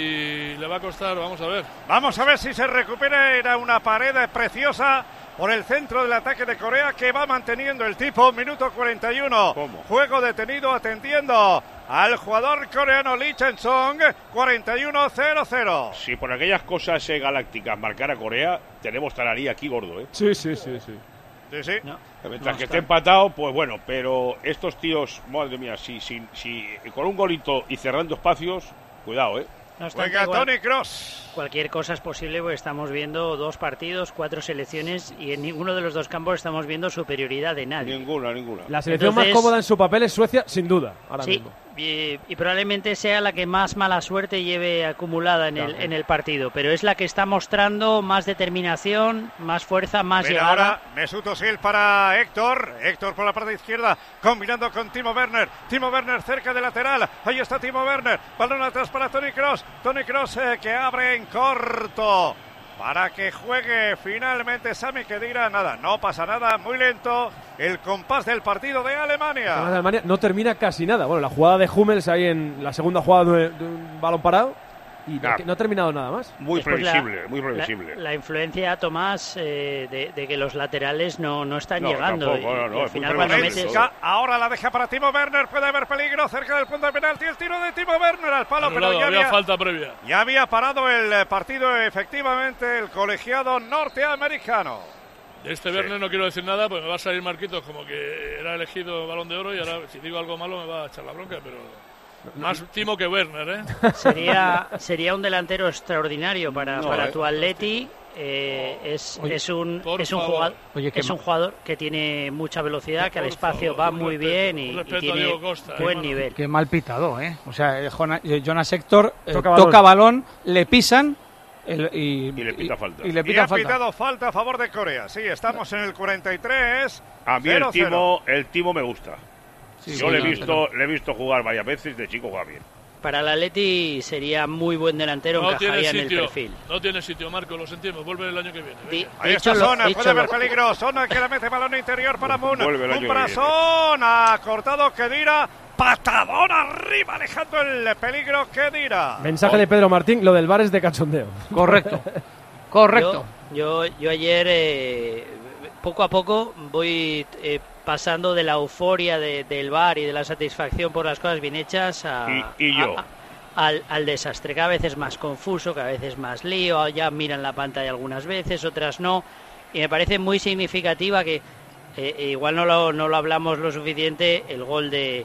Speaker 11: y le va a costar, vamos a ver.
Speaker 3: Vamos a ver si se recupera. Era una pared preciosa por el centro del ataque de Corea que va manteniendo el tipo. Minuto cuarenta y uno.
Speaker 6: ¿Cómo?
Speaker 3: Juego detenido atendiendo al jugador coreano Lee Chen-song. cuarenta y uno cero cero.
Speaker 6: Si por aquellas cosas eh, galácticas marcara Corea, tenemos tararí aquí gordo, ¿eh?
Speaker 2: Sí, sí, sí, sí.
Speaker 3: Sí, sí.
Speaker 9: No.
Speaker 6: Mientras
Speaker 9: No
Speaker 6: que
Speaker 9: está.
Speaker 6: esté empatado, pues bueno, pero estos tíos, madre mía, si, si, si con un golito y cerrando espacios, cuidado, ¿eh?
Speaker 9: No obstante,
Speaker 3: Juega
Speaker 9: igual,
Speaker 3: Toni Kroos.
Speaker 9: cualquier cosa es posible porque estamos viendo dos partidos, cuatro selecciones y en ninguno de los dos campos estamos viendo superioridad de nadie.
Speaker 6: Ninguna, ninguna.
Speaker 2: La selección
Speaker 9: Entonces-
Speaker 2: más cómoda en su papel es Suecia, sin duda, ahora
Speaker 9: Sí,
Speaker 2: mismo.
Speaker 9: y, y probablemente sea la que más mala suerte lleve acumulada en el,
Speaker 2: Claro.
Speaker 9: en el partido, pero es la que está mostrando más determinación, más fuerza, más
Speaker 3: Mira
Speaker 9: llegada.
Speaker 3: ahora Mesut Özil para Héctor. Héctor por la parte izquierda, combinando con Timo Werner. Timo Werner cerca de lateral. Ahí está Timo Werner. Balón atrás para Toni Kroos. Toni Kroos eh, que abre en corto para que juegue finalmente Sami Khedira. Nada, no pasa nada. Muy lento el compás del partido de
Speaker 2: Además,
Speaker 3: Alemania.
Speaker 2: Alemania no termina casi nada. Bueno, la jugada de Hummels ahí en la segunda jugada de, de un balón parado y
Speaker 6: Claro.
Speaker 2: no, no ha terminado nada más.
Speaker 6: Muy
Speaker 9: Después la-
Speaker 6: previsible, muy
Speaker 9: La,
Speaker 6: previsible.
Speaker 9: la influencia, Tomás, eh, de, de que los laterales no, no están
Speaker 6: No,
Speaker 9: llegando.
Speaker 6: tampoco,
Speaker 9: y-
Speaker 6: no,
Speaker 9: y
Speaker 6: no,
Speaker 9: al
Speaker 6: es muy
Speaker 9: final cuando
Speaker 6: previsible
Speaker 9: metes...
Speaker 6: todo.
Speaker 3: Goretzka ahora la deja para Timo Werner. Puede haber peligro cerca del punto de penalti. El tiro de Timo Werner al palo,
Speaker 11: Anulado,
Speaker 3: pero ya
Speaker 11: había
Speaker 3: había,
Speaker 11: falta previa.
Speaker 3: ya había parado el eh, partido efectivamente el colegiado norteamericano.
Speaker 11: De este Werner no quiero decir nada, pues me va a salir Marquitos como que era elegido Balón de Oro y ahora si digo algo malo me va a echar la bronca, pero más Timo que Werner, ¿eh?
Speaker 9: Sería, sería un delantero extraordinario para,
Speaker 6: No,
Speaker 9: para
Speaker 6: eh.
Speaker 9: tu Atleti. Eh, es,
Speaker 10: Oye,
Speaker 9: es, un,
Speaker 11: por
Speaker 9: es, un
Speaker 11: favor.
Speaker 9: jugador,
Speaker 10: Oye, qué
Speaker 9: es
Speaker 10: ma-
Speaker 9: un jugador que tiene mucha velocidad, que al
Speaker 11: Por
Speaker 9: espacio
Speaker 11: favor,
Speaker 9: va
Speaker 11: un
Speaker 9: muy
Speaker 11: respeto,
Speaker 9: bien
Speaker 11: un
Speaker 9: y, y
Speaker 11: respeto a
Speaker 9: tiene
Speaker 11: Diego Costa,
Speaker 9: buen
Speaker 11: hermano.
Speaker 9: nivel.
Speaker 10: Qué mal pitado, ¿eh? O sea, eh, Jona- eh, Jonas Héctor eh,
Speaker 2: Toca
Speaker 10: toca,
Speaker 2: balón.
Speaker 10: balón, le pisan el- y,
Speaker 6: Y le pita falta.
Speaker 10: Y, le
Speaker 3: Y
Speaker 10: pita
Speaker 3: ha
Speaker 10: falta.
Speaker 3: pitado falta a favor de Corea. Sí, estamos en el cuarenta y tres.
Speaker 6: A mí el
Speaker 3: cero cero.
Speaker 6: Timo, el Timo me gusta.
Speaker 10: Sí,
Speaker 6: Yo
Speaker 10: sí,
Speaker 6: le he
Speaker 10: no,
Speaker 6: visto, le he visto jugar varias veces, de chico juega bien.
Speaker 9: Para el Atleti sería muy buen delantero,
Speaker 11: No tiene
Speaker 9: encajaría en el
Speaker 11: sitio,
Speaker 9: perfil.
Speaker 11: no tiene sitio, Marco, lo sentimos, vuelve el año que viene.
Speaker 9: Di-
Speaker 11: venga.
Speaker 3: Ahí
Speaker 9: dicho
Speaker 3: está
Speaker 9: lo-
Speaker 3: Zona,
Speaker 9: dicho
Speaker 3: puede haber
Speaker 9: lo-
Speaker 3: peligro. Zona que le mete balón interior para Moon.
Speaker 6: Vuelve el año
Speaker 3: Un
Speaker 6: que
Speaker 3: para
Speaker 6: viene.
Speaker 3: Zona, ha cortado Khedira. Patadón arriba, alejando el peligro Khedira.
Speaker 2: Mensaje de Pedro Martín, lo del bar es de cachondeo.
Speaker 10: Correcto. Correcto.
Speaker 9: Yo, yo, yo ayer, eh, poco a poco, voy eh, pasando de la euforia de- del V A R y de la satisfacción por las cosas bien hechas a,
Speaker 6: Y- y yo.
Speaker 9: a- a- al, al desastre. Cada vez es más confuso, cada vez es más lío. Ya miran la pantalla algunas veces, otras no. Y me parece muy significativa que, eh, igual no lo, no lo hablamos lo suficiente, el gol de,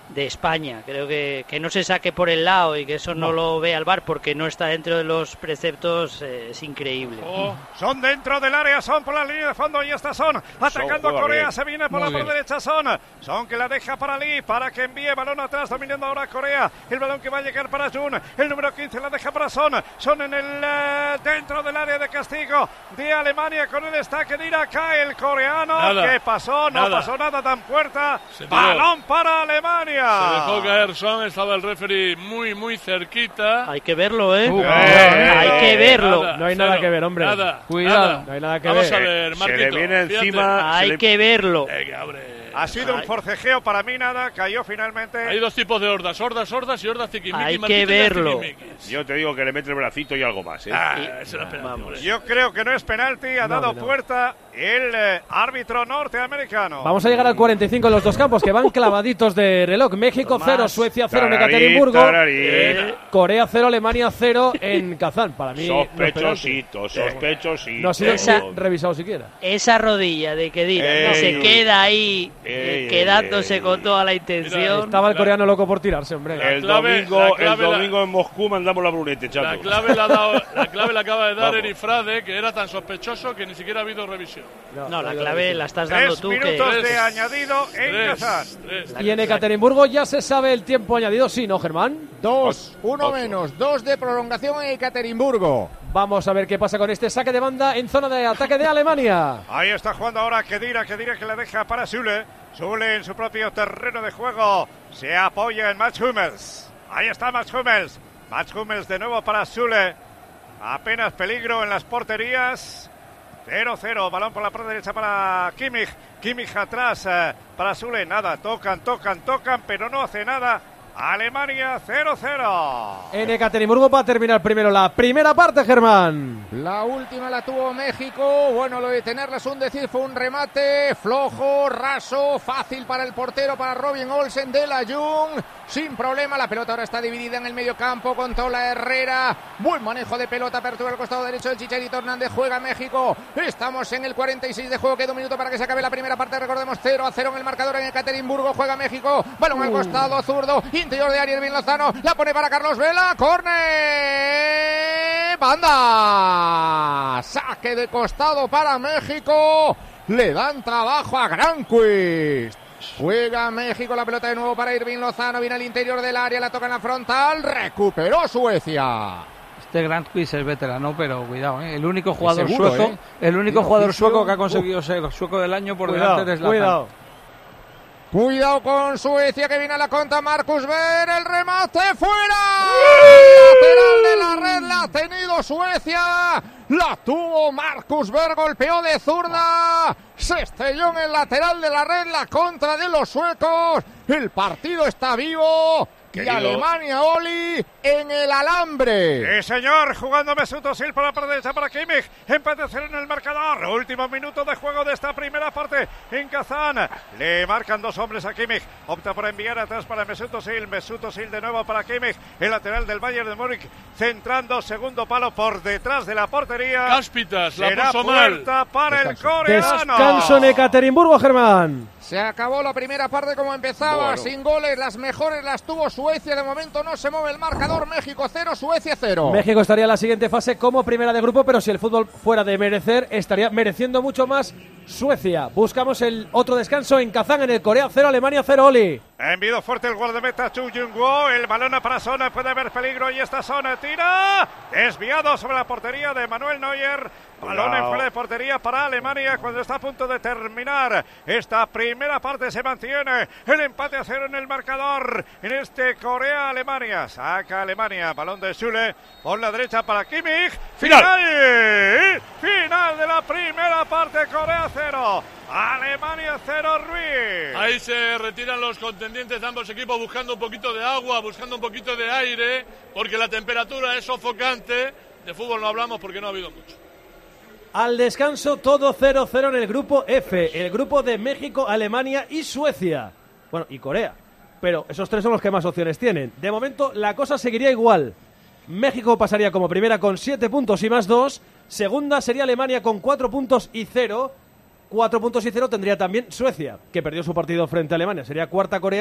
Speaker 9: de España. Creo que, que no se saque por el lado y que eso no, no lo vea el V A R porque no está dentro de los preceptos, eh, es increíble.
Speaker 3: Oh, son dentro del área, son por la línea de fondo y estas son atacando son Corea, bien. Se viene por Muy la parte derecha, son son que la deja para Lee, para que envíe balón atrás, dominando ahora Corea, el balón que va a llegar para Jun, el número quince la deja para Son, Son en el uh, dentro del área de castigo de Alemania, con el destaque de Ira, cae el coreano. Nada, ¿qué pasó? No nada. pasó nada tan puerta, balón para Alemania.
Speaker 11: Se dejó caer Son, estaba el referee muy, muy cerquita.
Speaker 9: Hay que verlo, ¿eh? Uh, eh, eh hay eh, que verlo.
Speaker 2: Nada, no hay nada cero, que ver, hombre.
Speaker 11: Nada,
Speaker 2: Cuidado.
Speaker 11: Nada.
Speaker 2: No hay nada que
Speaker 11: Vamos
Speaker 2: ver.
Speaker 11: a ver, Marquito.
Speaker 6: Se le viene encima.
Speaker 9: Hay
Speaker 6: le...
Speaker 9: que verlo.
Speaker 11: Venga, hombre.
Speaker 3: Ha sido Ay. un forcejeo, para mí nada, cayó finalmente.
Speaker 11: Hay dos tipos de hordas, hordas, hordas y hordas tiquimiqui.
Speaker 9: Hay que verlo.
Speaker 6: Yo te digo que le mete el bracito y algo más, ¿eh?
Speaker 11: Ah, sí. Era penalti,
Speaker 3: Yo creo que no es penalti, ha no, dado no. puerta el eh, árbitro norteamericano.
Speaker 2: Vamos a llegar al cuarenta y cinco en los dos campos, que van clavaditos de reloj. México cero, Suecia cero en Ekaterimburgo. Eh, Corea cero, Alemania cero en Kazán. Para mí
Speaker 6: sospechosito, no sospechosito.
Speaker 2: No ha sido esa, revisado siquiera.
Speaker 9: Esa rodilla de Kedira no se queda ahí ey, eh, quedándose ey, con toda la intención.
Speaker 2: Mira, estaba el coreano loco por tirarse, hombre.
Speaker 6: El clave, domingo, el domingo la, en Moscú mandamos la brunete, chato.
Speaker 11: La clave la, dado, la clave la acaba de dar Eri Frade, que era tan sospechoso que ni siquiera ha habido revisión.
Speaker 9: No, no la clave la estás dando
Speaker 3: tres
Speaker 9: tú.
Speaker 3: Minutos
Speaker 9: que...
Speaker 3: de añadido en Kazán.
Speaker 2: Y en Ekaterimburgo ya se sabe el tiempo añadido, ¿sí, no, Germán?
Speaker 4: Dos, uno menos, dos de prolongación en Ekaterimburgo.
Speaker 2: Vamos a ver qué pasa con este saque de banda en zona de ataque de Alemania.
Speaker 3: Ahí está jugando ahora Kedira, Kedira que la deja para Zule. Zule en su propio terreno de juego. Se apoya en Mats Hummels. Ahí está Mats Hummels. Mats Hummels de nuevo para Zule. Apenas peligro en las porterías. cero cero, balón por la parte derecha para Kimmich. Kimmich atrás eh, para Zule. Nada, tocan, tocan, tocan, pero no hace nada. Alemania cero cero.
Speaker 2: En Ekaterimburgo va a terminar primero la primera parte, Germán.
Speaker 4: La última la tuvo México. Bueno, lo de tenerla es un decir, fue un remate flojo, raso, fácil para el portero, para Robin Olsen de la Jung. Sin problema, la pelota ahora está dividida en el medio campo con Tola Herrera. Buen manejo de pelota, apertura al costado derecho del Chicharito Hernández. Juega México. Estamos en el cuarenta y seis de juego. Queda un minuto para que se acabe la primera parte. Recordemos cero a cero en el marcador en Ekaterimburgo. Juega México. Balón uh. al costado zurdo. Interior de área, Irving Lozano. La pone para Carlos Vela. Córner. Banda. Saque de costado para México. Le dan trabajo a Granqvist. Juega México, la pelota de nuevo para Irving Lozano, viene al interior del área, la toca en la frontal, recuperó Suecia.
Speaker 10: Este Granqvist es veterano, pero cuidado, ¿eh? el único jugador seguro, sueco, ¿eh? el único
Speaker 2: Tío,
Speaker 10: jugador
Speaker 2: oficio,
Speaker 10: sueco que ha conseguido
Speaker 2: uh,
Speaker 10: ser sueco del año por
Speaker 2: cuidado,
Speaker 10: delante de Zlatan.
Speaker 2: Cuidado.
Speaker 4: Cuidado con Suecia que viene a la contra, Marcus Berg, el remate fuera. Lateral de la red, la ha tenido Suecia. La tuvo Marcus Berg, golpeó de zurda. Se estrelló en el lateral de la red, la contra de los suecos. El partido está vivo. Querido. Y Alemania, Oli, en el alambre.
Speaker 3: Sí, señor, jugando Mesut Özil por la parte derecha para Kimmich. Empate cero en el marcador. Último minuto de juego de esta primera parte en Kazán. Le marcan dos hombres a Kimmich. Opta por enviar atrás para Mesut Özil. Mesut Özil de nuevo para Kimmich. El lateral del Bayern de Múnich. Centrando segundo palo por detrás de la portería.
Speaker 11: Cáspitas, la
Speaker 3: Será
Speaker 11: puso
Speaker 3: puerta
Speaker 11: mal.
Speaker 3: para
Speaker 2: Descanso.
Speaker 3: el coreano.
Speaker 2: Descanso en Ekaterimburgo, Germán.
Speaker 4: Se acabó la primera parte como empezaba, bueno. sin goles, las mejores las tuvo Suecia, de momento no se mueve el marcador, México cero, Suecia cero.
Speaker 2: México estaría en la siguiente fase como primera de grupo, pero si el fútbol fuera de merecer, estaría mereciendo mucho más Suecia. Buscamos el otro descanso en Kazán, en el Corea cero, Alemania cero, Oli.
Speaker 3: Envido fuerte el guardameta Chu Jung-woo, el balón para Zona, puede haber peligro y esta Zona tira, desviado sobre la portería de Manuel Neuer. Balón en fuera de portería para Alemania cuando está a punto de terminar esta primera parte. Se mantiene el empate a cero en el marcador en este Corea-Alemania. Saca Alemania, balón de Zule por la derecha para Kimmich.
Speaker 6: Final.
Speaker 3: Final, final de la primera parte. Corea cero, Alemania cero, Ruiz.
Speaker 11: Ahí se retiran los contendientes de ambos equipos buscando un poquito de agua, buscando un poquito de aire, porque la temperatura es sofocante. De fútbol no hablamos porque no ha habido mucho.
Speaker 2: Al descanso todo cero cero en el grupo F, el grupo de México, Alemania y Suecia. Bueno, y Corea. Pero esos tres son los que más opciones tienen. De momento la cosa seguiría igual. México pasaría como primera con siete puntos y más dos. Segunda sería Alemania con cuatro puntos y cero. Cuatro puntos y cero tendría también Suecia, que perdió su partido frente a Alemania. Sería cuarta Corea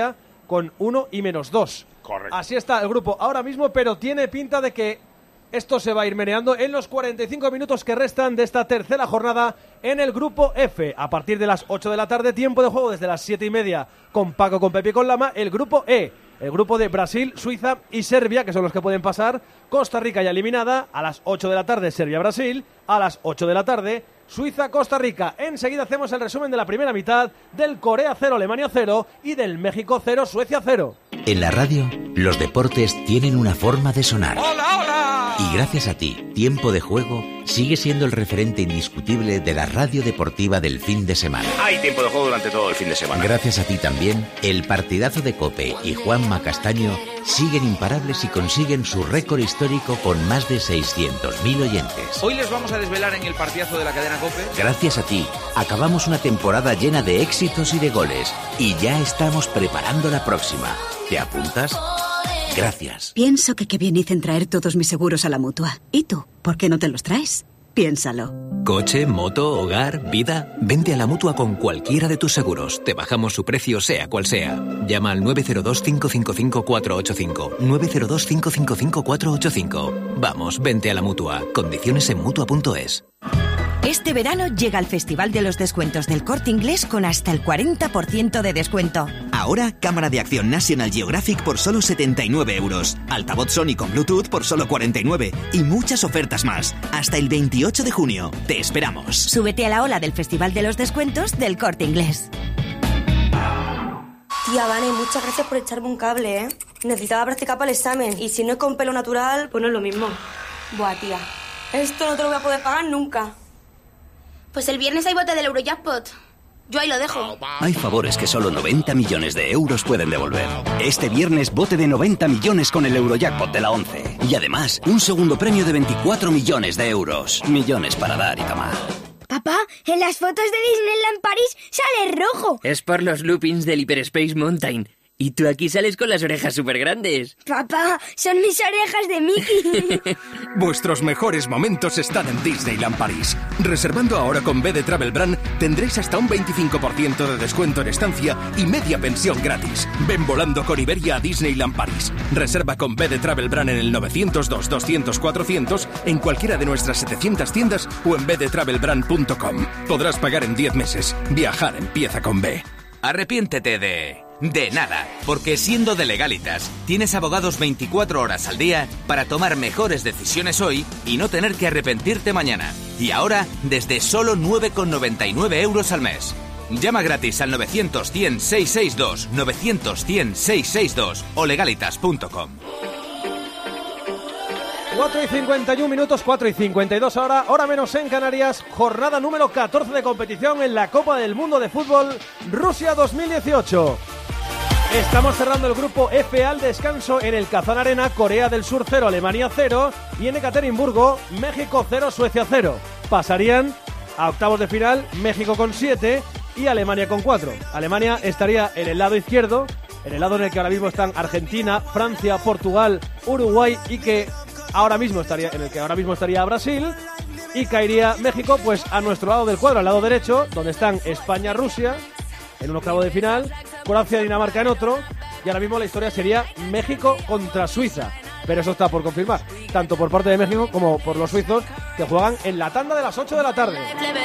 Speaker 2: con uno y menos dos.
Speaker 6: Correcto.
Speaker 2: Así está el grupo ahora mismo, pero tiene pinta de que esto se va a ir meneando en los cuarenta y cinco minutos que restan de esta tercera jornada en el grupo F. A partir de las ocho de la tarde, tiempo de juego desde las siete y media con Paco, con Pepe y con Lama, el grupo E. El grupo de Brasil, Suiza y Serbia, que son los que pueden pasar. Costa Rica ya eliminada. A las ocho de la tarde, Serbia-Brasil. A las ocho de la tarde, Suiza-Costa Rica. Enseguida hacemos el resumen de la primera mitad del Corea cero, Alemania cero y del México cero, Suecia cero.
Speaker 5: En la radio, los deportes tienen una forma de sonar.
Speaker 1: ¡Hola, hola!
Speaker 5: Y gracias a ti, Tiempo de Juego sigue siendo el referente indiscutible de la radio deportiva del fin de semana.
Speaker 14: Hay tiempo de juego durante todo el fin de semana.
Speaker 5: Gracias a ti también, el partidazo de COPE y Juanma Castaño siguen imparables y consiguen su récord histórico con más de seiscientos mil oyentes.
Speaker 15: Hoy les vamos a desvelar en el partidazo de la cadena COPE.
Speaker 5: Gracias a ti, acabamos una temporada llena de éxitos y de goles. Y ya estamos preparando la próxima. ¿Te apuntas? Gracias.
Speaker 16: Pienso que qué bien hice en traer todos mis seguros a la Mutua. ¿Y tú? ¿Por qué no te los traes? Piénsalo.
Speaker 17: Coche, moto, hogar, vida. Vente a la Mutua con cualquiera de tus seguros. Te bajamos su precio sea cual sea. Llama al nueve cero dos, cinco cinco cinco, cuatro ocho cinco. nueve cero dos, cinco cinco cinco, cuatro ocho cinco. Vamos, vente a la Mutua. Condiciones en Mutua punto es.
Speaker 18: Este verano llega el Festival de los Descuentos del Corte Inglés con hasta el cuarenta por ciento de descuento.
Speaker 19: Ahora, cámara de acción National Geographic por solo setenta y nueve euros. Altavoz Sony con Bluetooth por solo cuarenta y nueve. Y muchas ofertas más. Hasta el veintiocho de junio. Te esperamos.
Speaker 18: Súbete a la ola del Festival de los Descuentos del Corte Inglés.
Speaker 20: Tía, Vane, muchas gracias por echarme un cable, ¿eh? Necesitaba practicar para el examen. Y si no es con pelo natural, pues no es lo mismo. Buah, tía. Esto no te lo voy a poder pagar nunca.
Speaker 21: Pues el viernes hay bote del Eurojackpot. Yo ahí lo dejo.
Speaker 19: Hay favores que solo noventa millones de euros pueden devolver. Este viernes bote de noventa millones con el Eurojackpot de la once. Y además, un segundo premio de veinticuatro millones de euros. Millones para dar y tomar.
Speaker 21: Papá, en las fotos de Disneyland París sale rojo.
Speaker 22: Es por los loopings del Hyperspace Mountain. Y tú aquí sales con las orejas súper grandes.
Speaker 21: Papá, son mis orejas de Mickey.
Speaker 23: Vuestros mejores momentos están en Disneyland París. Reservando ahora con B de Travel Brand tendréis hasta un veinticinco por ciento de descuento en estancia y media pensión gratis. Ven volando con Iberia a Disneyland París. Reserva con B de Travel Brand en el novecientos dos, doscientos, cuatrocientos en cualquiera de nuestras setecientas tiendas o en b de travel brand punto com. Podrás pagar en diez meses. Viajar empieza con B.
Speaker 24: Arrepiéntete de... De nada, porque siendo de Legalitas, tienes abogados veinticuatro horas al día para tomar mejores decisiones hoy y no tener que arrepentirte mañana. Y ahora, desde solo nueve con noventa y nueve euros al mes. Llama gratis al novecientos, cien, seiscientos sesenta y dos, novecientos, cien, seiscientos sesenta y dos o legalitas punto com.
Speaker 2: cuatro y cincuenta y uno minutos, cuatro y cincuenta y dos ahora, hora menos en Canarias, jornada número catorce de competición en la Copa del Mundo de Fútbol Rusia dos mil dieciocho. Estamos cerrando el grupo F al descanso en el Kazán Arena, Corea del Sur cero, Alemania cero y en Ekaterimburgo, México cero, Suecia cero. Pasarían a octavos de final México con siete y Alemania con cuatro. Alemania estaría en el lado izquierdo, en el lado en el que ahora mismo están Argentina, Francia, Portugal, Uruguay y que ahora mismo estaría en el que ahora mismo estaría Brasil, y caería México pues a nuestro lado del cuadro, al lado derecho, donde están España, Rusia en un octavo de final, Croacia, Dinamarca en otro, y ahora mismo la historia sería México contra Suiza, pero eso está por confirmar, tanto por parte de México como por los suizos, que juegan en la tanda de las ocho de la tarde.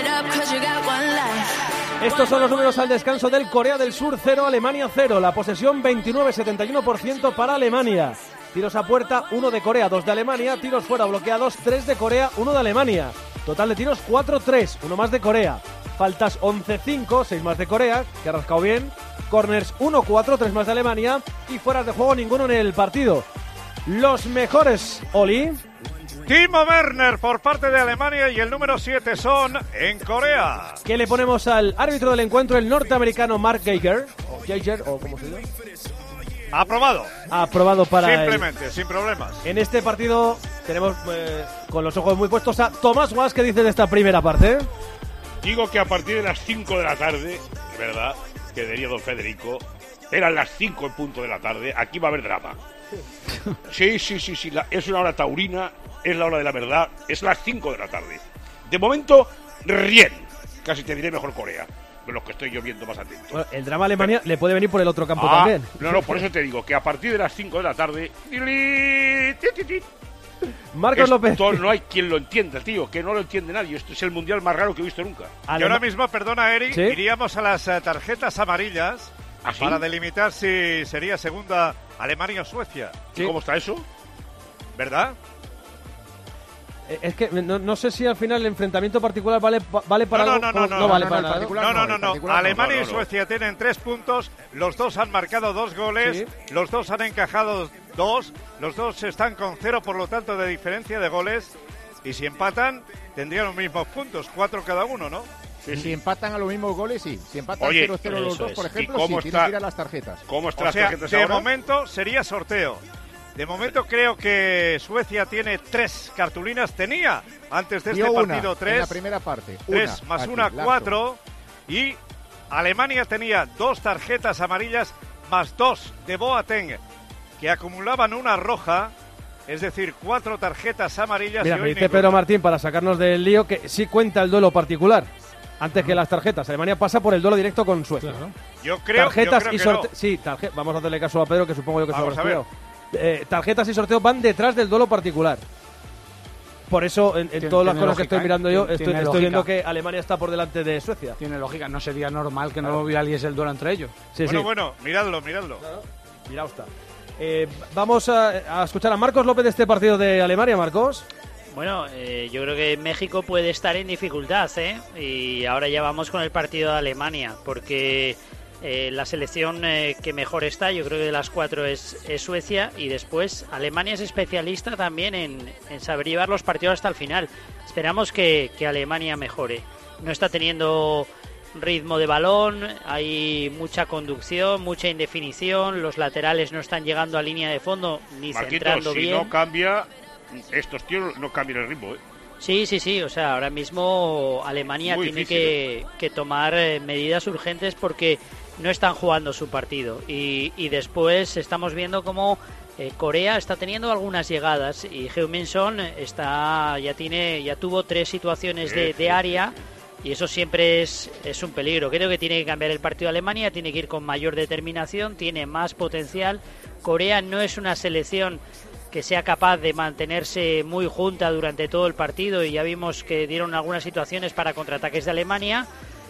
Speaker 2: Estos son los números al descanso del Corea del Sur cero, Alemania cero, la posesión veintinueve setenta y uno por ciento para Alemania. Tiros a puerta, uno de Corea, dos de Alemania. Tiros fuera bloqueados, tres de Corea, uno de Alemania. Total de tiros, cuatro tres, uno más de Corea. Faltas once cinco, seis más de Corea, que ha rascado bien. Corners uno cuatro, tres más de Alemania. Y fueras de juego, ninguno en el partido. Los mejores, Oli.
Speaker 3: Timo Werner por parte de Alemania y el número siete son en Corea.
Speaker 2: ¿Qué le ponemos al árbitro del encuentro, el norteamericano Mark Geiger? O Geiger, o como se llama.
Speaker 3: Aprobado.
Speaker 2: Aprobado para
Speaker 3: Simplemente, el... sin problemas.
Speaker 2: En este partido tenemos eh, con los ojos muy puestos a Tomás Guas. ¿Qué dice de esta primera parte?
Speaker 6: Digo que a partir de las cinco de la tarde, de verdad, que diría don Federico, eran las cinco en punto de la tarde, aquí va a haber drama. Sí, sí, sí, sí, la, es una hora taurina, es la hora de la verdad, es las cinco de la tarde. De momento, rien, casi te diré mejor Corea. los que estoy yo viendo más atentos.
Speaker 2: Bueno, el drama Alemania Pero, le puede venir por el otro campo
Speaker 6: ah,
Speaker 2: también.
Speaker 6: No, no, por eso te digo que a partir de las cinco de la tarde...
Speaker 2: Marcos
Speaker 6: Esto
Speaker 2: López.
Speaker 6: no hay quien lo entienda, tío, que no lo entiende nadie. Esto es el mundial más raro que he visto nunca.
Speaker 3: Y ahora mismo, perdona, Eric,
Speaker 2: ¿Sí?
Speaker 3: iríamos a las uh, tarjetas amarillas
Speaker 6: ¿Ah, sí?
Speaker 3: para delimitar si sería segunda Alemania o Suecia.
Speaker 6: ¿Sí? ¿Cómo está eso?
Speaker 3: ¿Verdad?
Speaker 2: Es que no, no sé si al final el enfrentamiento particular vale, vale para
Speaker 3: no,
Speaker 2: algo.
Speaker 3: no, no, no,
Speaker 2: no vale
Speaker 3: no,
Speaker 2: para
Speaker 3: no,
Speaker 2: nada.
Speaker 3: No, no, no, no. Alemania
Speaker 6: no, no,
Speaker 3: y Suecia tienen tres puntos. Los dos han marcado dos goles.
Speaker 2: Sí.
Speaker 3: Los dos han encajado dos. Los dos están con cero, por lo tanto, de diferencia de goles. Y si empatan, tendrían los mismos puntos, cuatro cada uno, ¿no?
Speaker 4: Sí, si empatan a los mismos goles, sí. Si empatan
Speaker 6: Oye,
Speaker 4: cero cero los dos,
Speaker 6: es.
Speaker 4: por ejemplo,
Speaker 6: cómo
Speaker 4: sí,
Speaker 6: está,
Speaker 4: tienen que ir a las tarjetas.
Speaker 6: ¿Cómo están
Speaker 3: o
Speaker 6: las
Speaker 3: sea,
Speaker 6: tarjetas
Speaker 3: de
Speaker 6: ahora?
Speaker 3: momento sería sorteo. De momento creo que Suecia tiene tres cartulinas. Tenía antes de este
Speaker 4: Dio una
Speaker 3: partido tres.
Speaker 4: en la primera parte.
Speaker 3: Tres
Speaker 4: una,
Speaker 3: más
Speaker 4: aquí,
Speaker 3: una,
Speaker 4: lapso.
Speaker 3: cuatro. Y Alemania tenía dos tarjetas amarillas más dos de Boateng, que acumulaban una roja. Es decir, cuatro tarjetas amarillas.
Speaker 2: Mira,
Speaker 3: y
Speaker 2: me
Speaker 3: hoy
Speaker 2: dice
Speaker 3: ninguna.
Speaker 2: Pedro Martín, para sacarnos del lío, que sí cuenta el duelo particular. Antes que las tarjetas. Alemania pasa por el duelo directo con Suecia.
Speaker 3: Claro. Yo creo,
Speaker 2: tarjetas
Speaker 3: yo creo
Speaker 2: y
Speaker 3: que
Speaker 2: sorteo.
Speaker 3: no.
Speaker 2: Sí, tarje... vamos a hacerle caso a Pedro, que supongo yo que se lo
Speaker 3: Vamos
Speaker 2: ha
Speaker 3: a ver.
Speaker 2: estudiado. Eh, tarjetas y sorteo van detrás del duelo particular. Por eso, en, en
Speaker 10: Tiene-
Speaker 2: todas las
Speaker 10: tiene
Speaker 2: cosas que
Speaker 10: lógica,
Speaker 2: estoy
Speaker 10: ¿eh?
Speaker 2: mirando yo,
Speaker 10: Tiene-
Speaker 2: estoy,
Speaker 10: tiene
Speaker 2: estoy
Speaker 10: lógica.
Speaker 2: viendo que Alemania está por delante de Suecia.
Speaker 10: Tiene lógica, no sería normal que no viraliese el duelo entre ellos.
Speaker 2: Sí,
Speaker 3: bueno,
Speaker 2: sí.
Speaker 3: bueno, miradlo, miradlo.
Speaker 2: Mira, está. Eh, vamos a, a escuchar a Marcos López de este partido de Alemania, Marcos.
Speaker 9: Bueno, eh, yo creo que México puede estar en dificultad, ¿eh? Y ahora ya vamos con el partido de Alemania, porque eh, la selección eh, que mejor está, yo creo que de las cuatro es, es Suecia, y después Alemania es especialista también en, en saber llevar los partidos hasta el final. Esperamos que, que Alemania mejore. No está teniendo ritmo de balón, hay mucha conducción, mucha indefinición, los laterales no están llegando a línea de fondo ni
Speaker 6: Marquitos,
Speaker 9: centrando
Speaker 6: si
Speaker 9: bien.
Speaker 6: no cambia, estos tíos no cambian el ritmo, ¿eh?
Speaker 9: Sí, sí, sí, o sea, ahora mismo Alemania
Speaker 6: Muy
Speaker 9: tiene
Speaker 6: difícil,
Speaker 9: que, que tomar eh, medidas urgentes porque no están jugando su partido. Y, y después estamos viendo cómo eh, Corea está teniendo algunas llegadas y Heung-min Son está, ya, tiene, ya tuvo tres situaciones de, de área. Y eso siempre es, es un peligro. Creo que tiene que cambiar el partido de Alemania, tiene que ir con mayor determinación, tiene más potencial. Corea no es una selección que sea capaz de mantenerse muy junta durante todo el partido, y ya vimos que dieron algunas situaciones para contraataques de Alemania.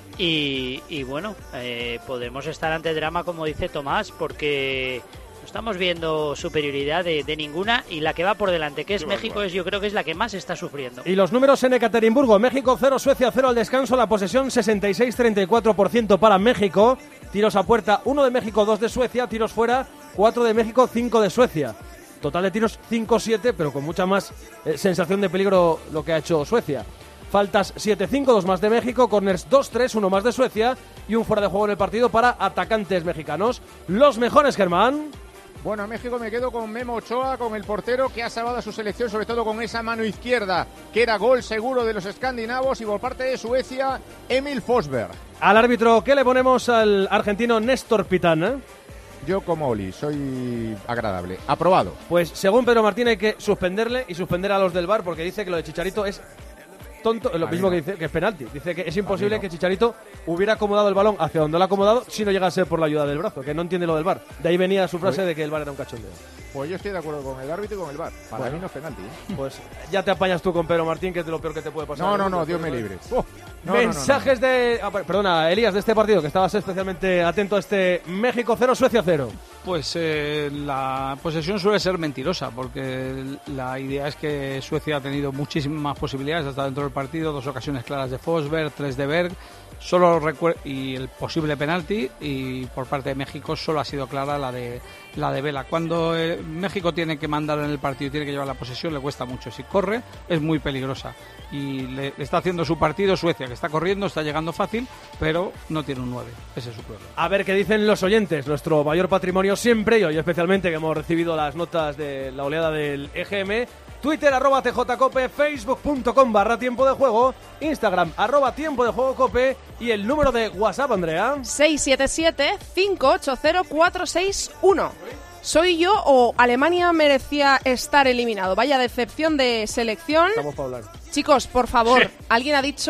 Speaker 9: Y, y bueno, eh, podemos estar ante drama, como dice Tomás, porque no estamos viendo superioridad de, de ninguna, y la que va por delante, que es
Speaker 6: Qué
Speaker 9: México,
Speaker 6: bárbaro.
Speaker 9: es yo creo que es la que más está sufriendo.
Speaker 2: Y los números en Ekaterimburgo: México cero, Suecia cero al descanso, la posesión sesenta y seis treinta y cuatro por ciento para México, tiros a puerta uno de México, dos de Suecia, tiros fuera cuatro de México, cinco de Suecia. Total de tiros cinco siete, pero con mucha más eh, sensación de peligro lo que ha hecho Suecia. Faltas siete cinco, dos más de México, corners dos tres, uno más de Suecia y un fuera de juego en el partido para atacantes mexicanos. Los mejores, Germán.
Speaker 4: Bueno, en México me quedo con Memo Ochoa, con el portero que ha salvado a su selección, sobre todo con esa mano izquierda, que era gol seguro de los escandinavos, y por parte de Suecia, Emil Forsberg.
Speaker 2: Al árbitro, ¿qué le ponemos al argentino Néstor Pitana?
Speaker 4: Yo como Oli, soy agradable. Aprobado.
Speaker 2: Pues según Pedro Martín hay que suspenderle y suspender a los del V A R, porque dice que lo de Chicharito es tonto, es lo
Speaker 4: A
Speaker 2: mismo
Speaker 4: mí
Speaker 2: que
Speaker 4: no.
Speaker 2: dice que es penalti. Dice que es imposible
Speaker 4: no.
Speaker 2: que Chicharito hubiera acomodado el balón hacia donde lo ha acomodado si no llega a ser por la ayuda del brazo, que no entiende lo del V A R. De ahí venía su frase
Speaker 4: Pues-
Speaker 2: de que el V A R era un cachondeo.
Speaker 4: Pues yo estoy de acuerdo con el árbitro y con el V A R. Para
Speaker 2: Bueno.
Speaker 4: mí no es penalti. ¿eh?
Speaker 2: Pues ya te apañas tú con Pedro Martín, que es de lo peor que te puede pasar.
Speaker 4: No, no, no, Dios me libre. Oh, no,
Speaker 2: Mensajes
Speaker 4: no, no, no.
Speaker 2: de... ah, perdona, Elías, de este partido, que estabas especialmente atento a este México cero, Suecia cero.
Speaker 10: Pues eh, la posesión suele ser mentirosa, porque la idea es que Suecia ha tenido muchísimas más posibilidades hasta dentro del partido, dos ocasiones claras de Forsberg, tres de Berg, solo recuer- y el posible penalti, y por parte de México solo ha sido clara la de la de Vela. Cuando eh, México tiene que mandar en el partido y tiene que llevar la posesión, le cuesta mucho. Si corre, es muy peligrosa. Y le, le está haciendo su partido Suecia, que está corriendo, está llegando fácil, pero no tiene un nueve. Ese es su problema.
Speaker 2: A ver qué dicen los oyentes, nuestro mayor patrimonio siempre, y hoy especialmente que hemos recibido las notas de la oleada del E G M. Twitter, arroba tjcope, facebook.com barra tiempo de juego, Instagram, arroba tiempo de juego cope, y el número de WhatsApp, Andrea.
Speaker 7: seis siete siete, cinco ocho cero, cuatro seis uno. ¿Soy yo o Alemania merecía estar eliminado? Vaya decepción de selección.
Speaker 2: Estamos para hablar.
Speaker 7: Chicos, por favor,
Speaker 6: Sí.
Speaker 7: alguien ha dicho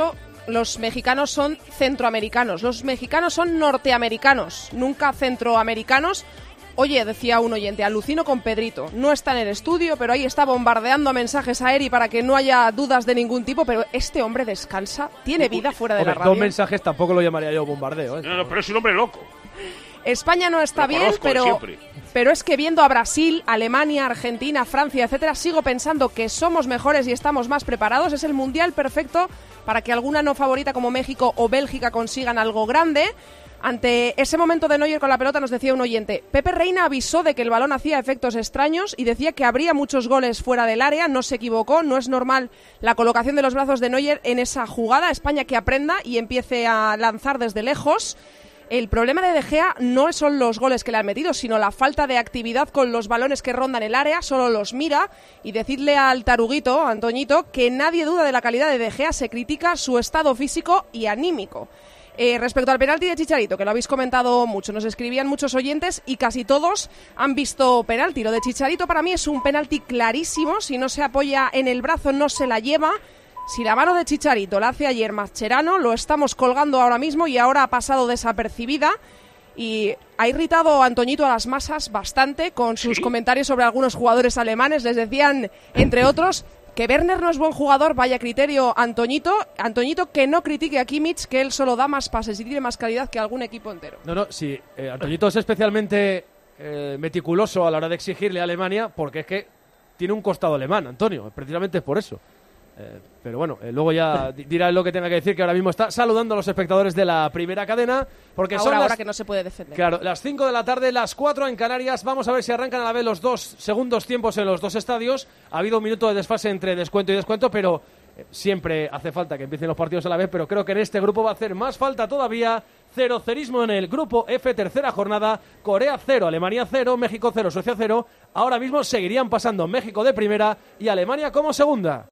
Speaker 7: los mexicanos son centroamericanos, los mexicanos son norteamericanos, nunca centroamericanos. Oye, decía un oyente, alucino con Pedrito, no está en el estudio, pero ahí está bombardeando mensajes a Eri para que no haya dudas de ningún tipo, pero este hombre descansa, tiene vida fuera de
Speaker 2: Hombre,
Speaker 7: la radio.
Speaker 2: Dos mensajes tampoco lo llamaría yo bombardeo, ¿eh?
Speaker 6: No, no, pero es un hombre loco.
Speaker 7: España no está
Speaker 6: Lo
Speaker 7: bien,
Speaker 6: conozco de
Speaker 7: pero,
Speaker 6: siempre.
Speaker 7: pero es que viendo a Brasil, Alemania, Argentina, Francia, etcétera, sigo pensando que somos mejores y estamos más preparados. Es el mundial perfecto para que alguna no favorita como México o Bélgica consigan algo grande. Ante ese momento de Neuer con la pelota nos decía un oyente, Pepe Reina avisó de que el balón hacía efectos extraños y decía que habría muchos goles fuera del área, no se equivocó, no es normal la colocación de los brazos de Neuer en esa jugada. España que aprenda y empiece a lanzar desde lejos. El problema de De Gea no son los goles que le han metido, sino la falta de actividad con los balones que rondan el área, solo los mira. Y decirle al taruguito, a Antoñito, que nadie duda de la calidad de De Gea, se critica su estado físico y anímico. Eh, respecto al penalti de Chicharito, que lo habéis comentado mucho, nos escribían muchos oyentes y casi todos han visto penalti. Lo de Chicharito para mí es un penalti clarísimo, si no se apoya en el brazo no se la lleva. Si la mano de Chicharito la hace ayer Mascherano, lo estamos colgando ahora mismo y ahora ha pasado desapercibida. Y ha irritado a Antoñito a las masas bastante con sus ¿Sí? comentarios sobre algunos jugadores alemanes. Les decían, entre otros, que Werner no es buen jugador, vaya criterio Antoñito. Antoñito que no critique a Kimmich, que él solo da más pases y tiene más calidad que algún equipo entero.
Speaker 2: No, no, sí, eh, Antoñito es especialmente eh, meticuloso a la hora de exigirle a Alemania, porque es que tiene un costado alemán, Antonio, precisamente es por eso. Eh, pero bueno, eh, luego ya dirá lo que tenga que decir, que ahora mismo está saludando a los espectadores de la primera cadena, porque
Speaker 7: ahora,
Speaker 2: son las,
Speaker 7: ahora que no se puede defender.
Speaker 2: Claro, las cinco de la tarde, las cuatro en Canarias. Vamos a ver si arrancan a la vez los dos segundos tiempos en los dos estadios. Ha habido un minuto de desfase entre descuento y descuento, pero eh, siempre hace falta que empiecen los partidos a la vez, pero creo que en este grupo va a hacer más falta todavía. Cero cerismo en el grupo F, tercera jornada. Corea cero, Alemania cero, México cero, Suecia cero. Ahora mismo seguirían pasando México de primera y Alemania como segunda.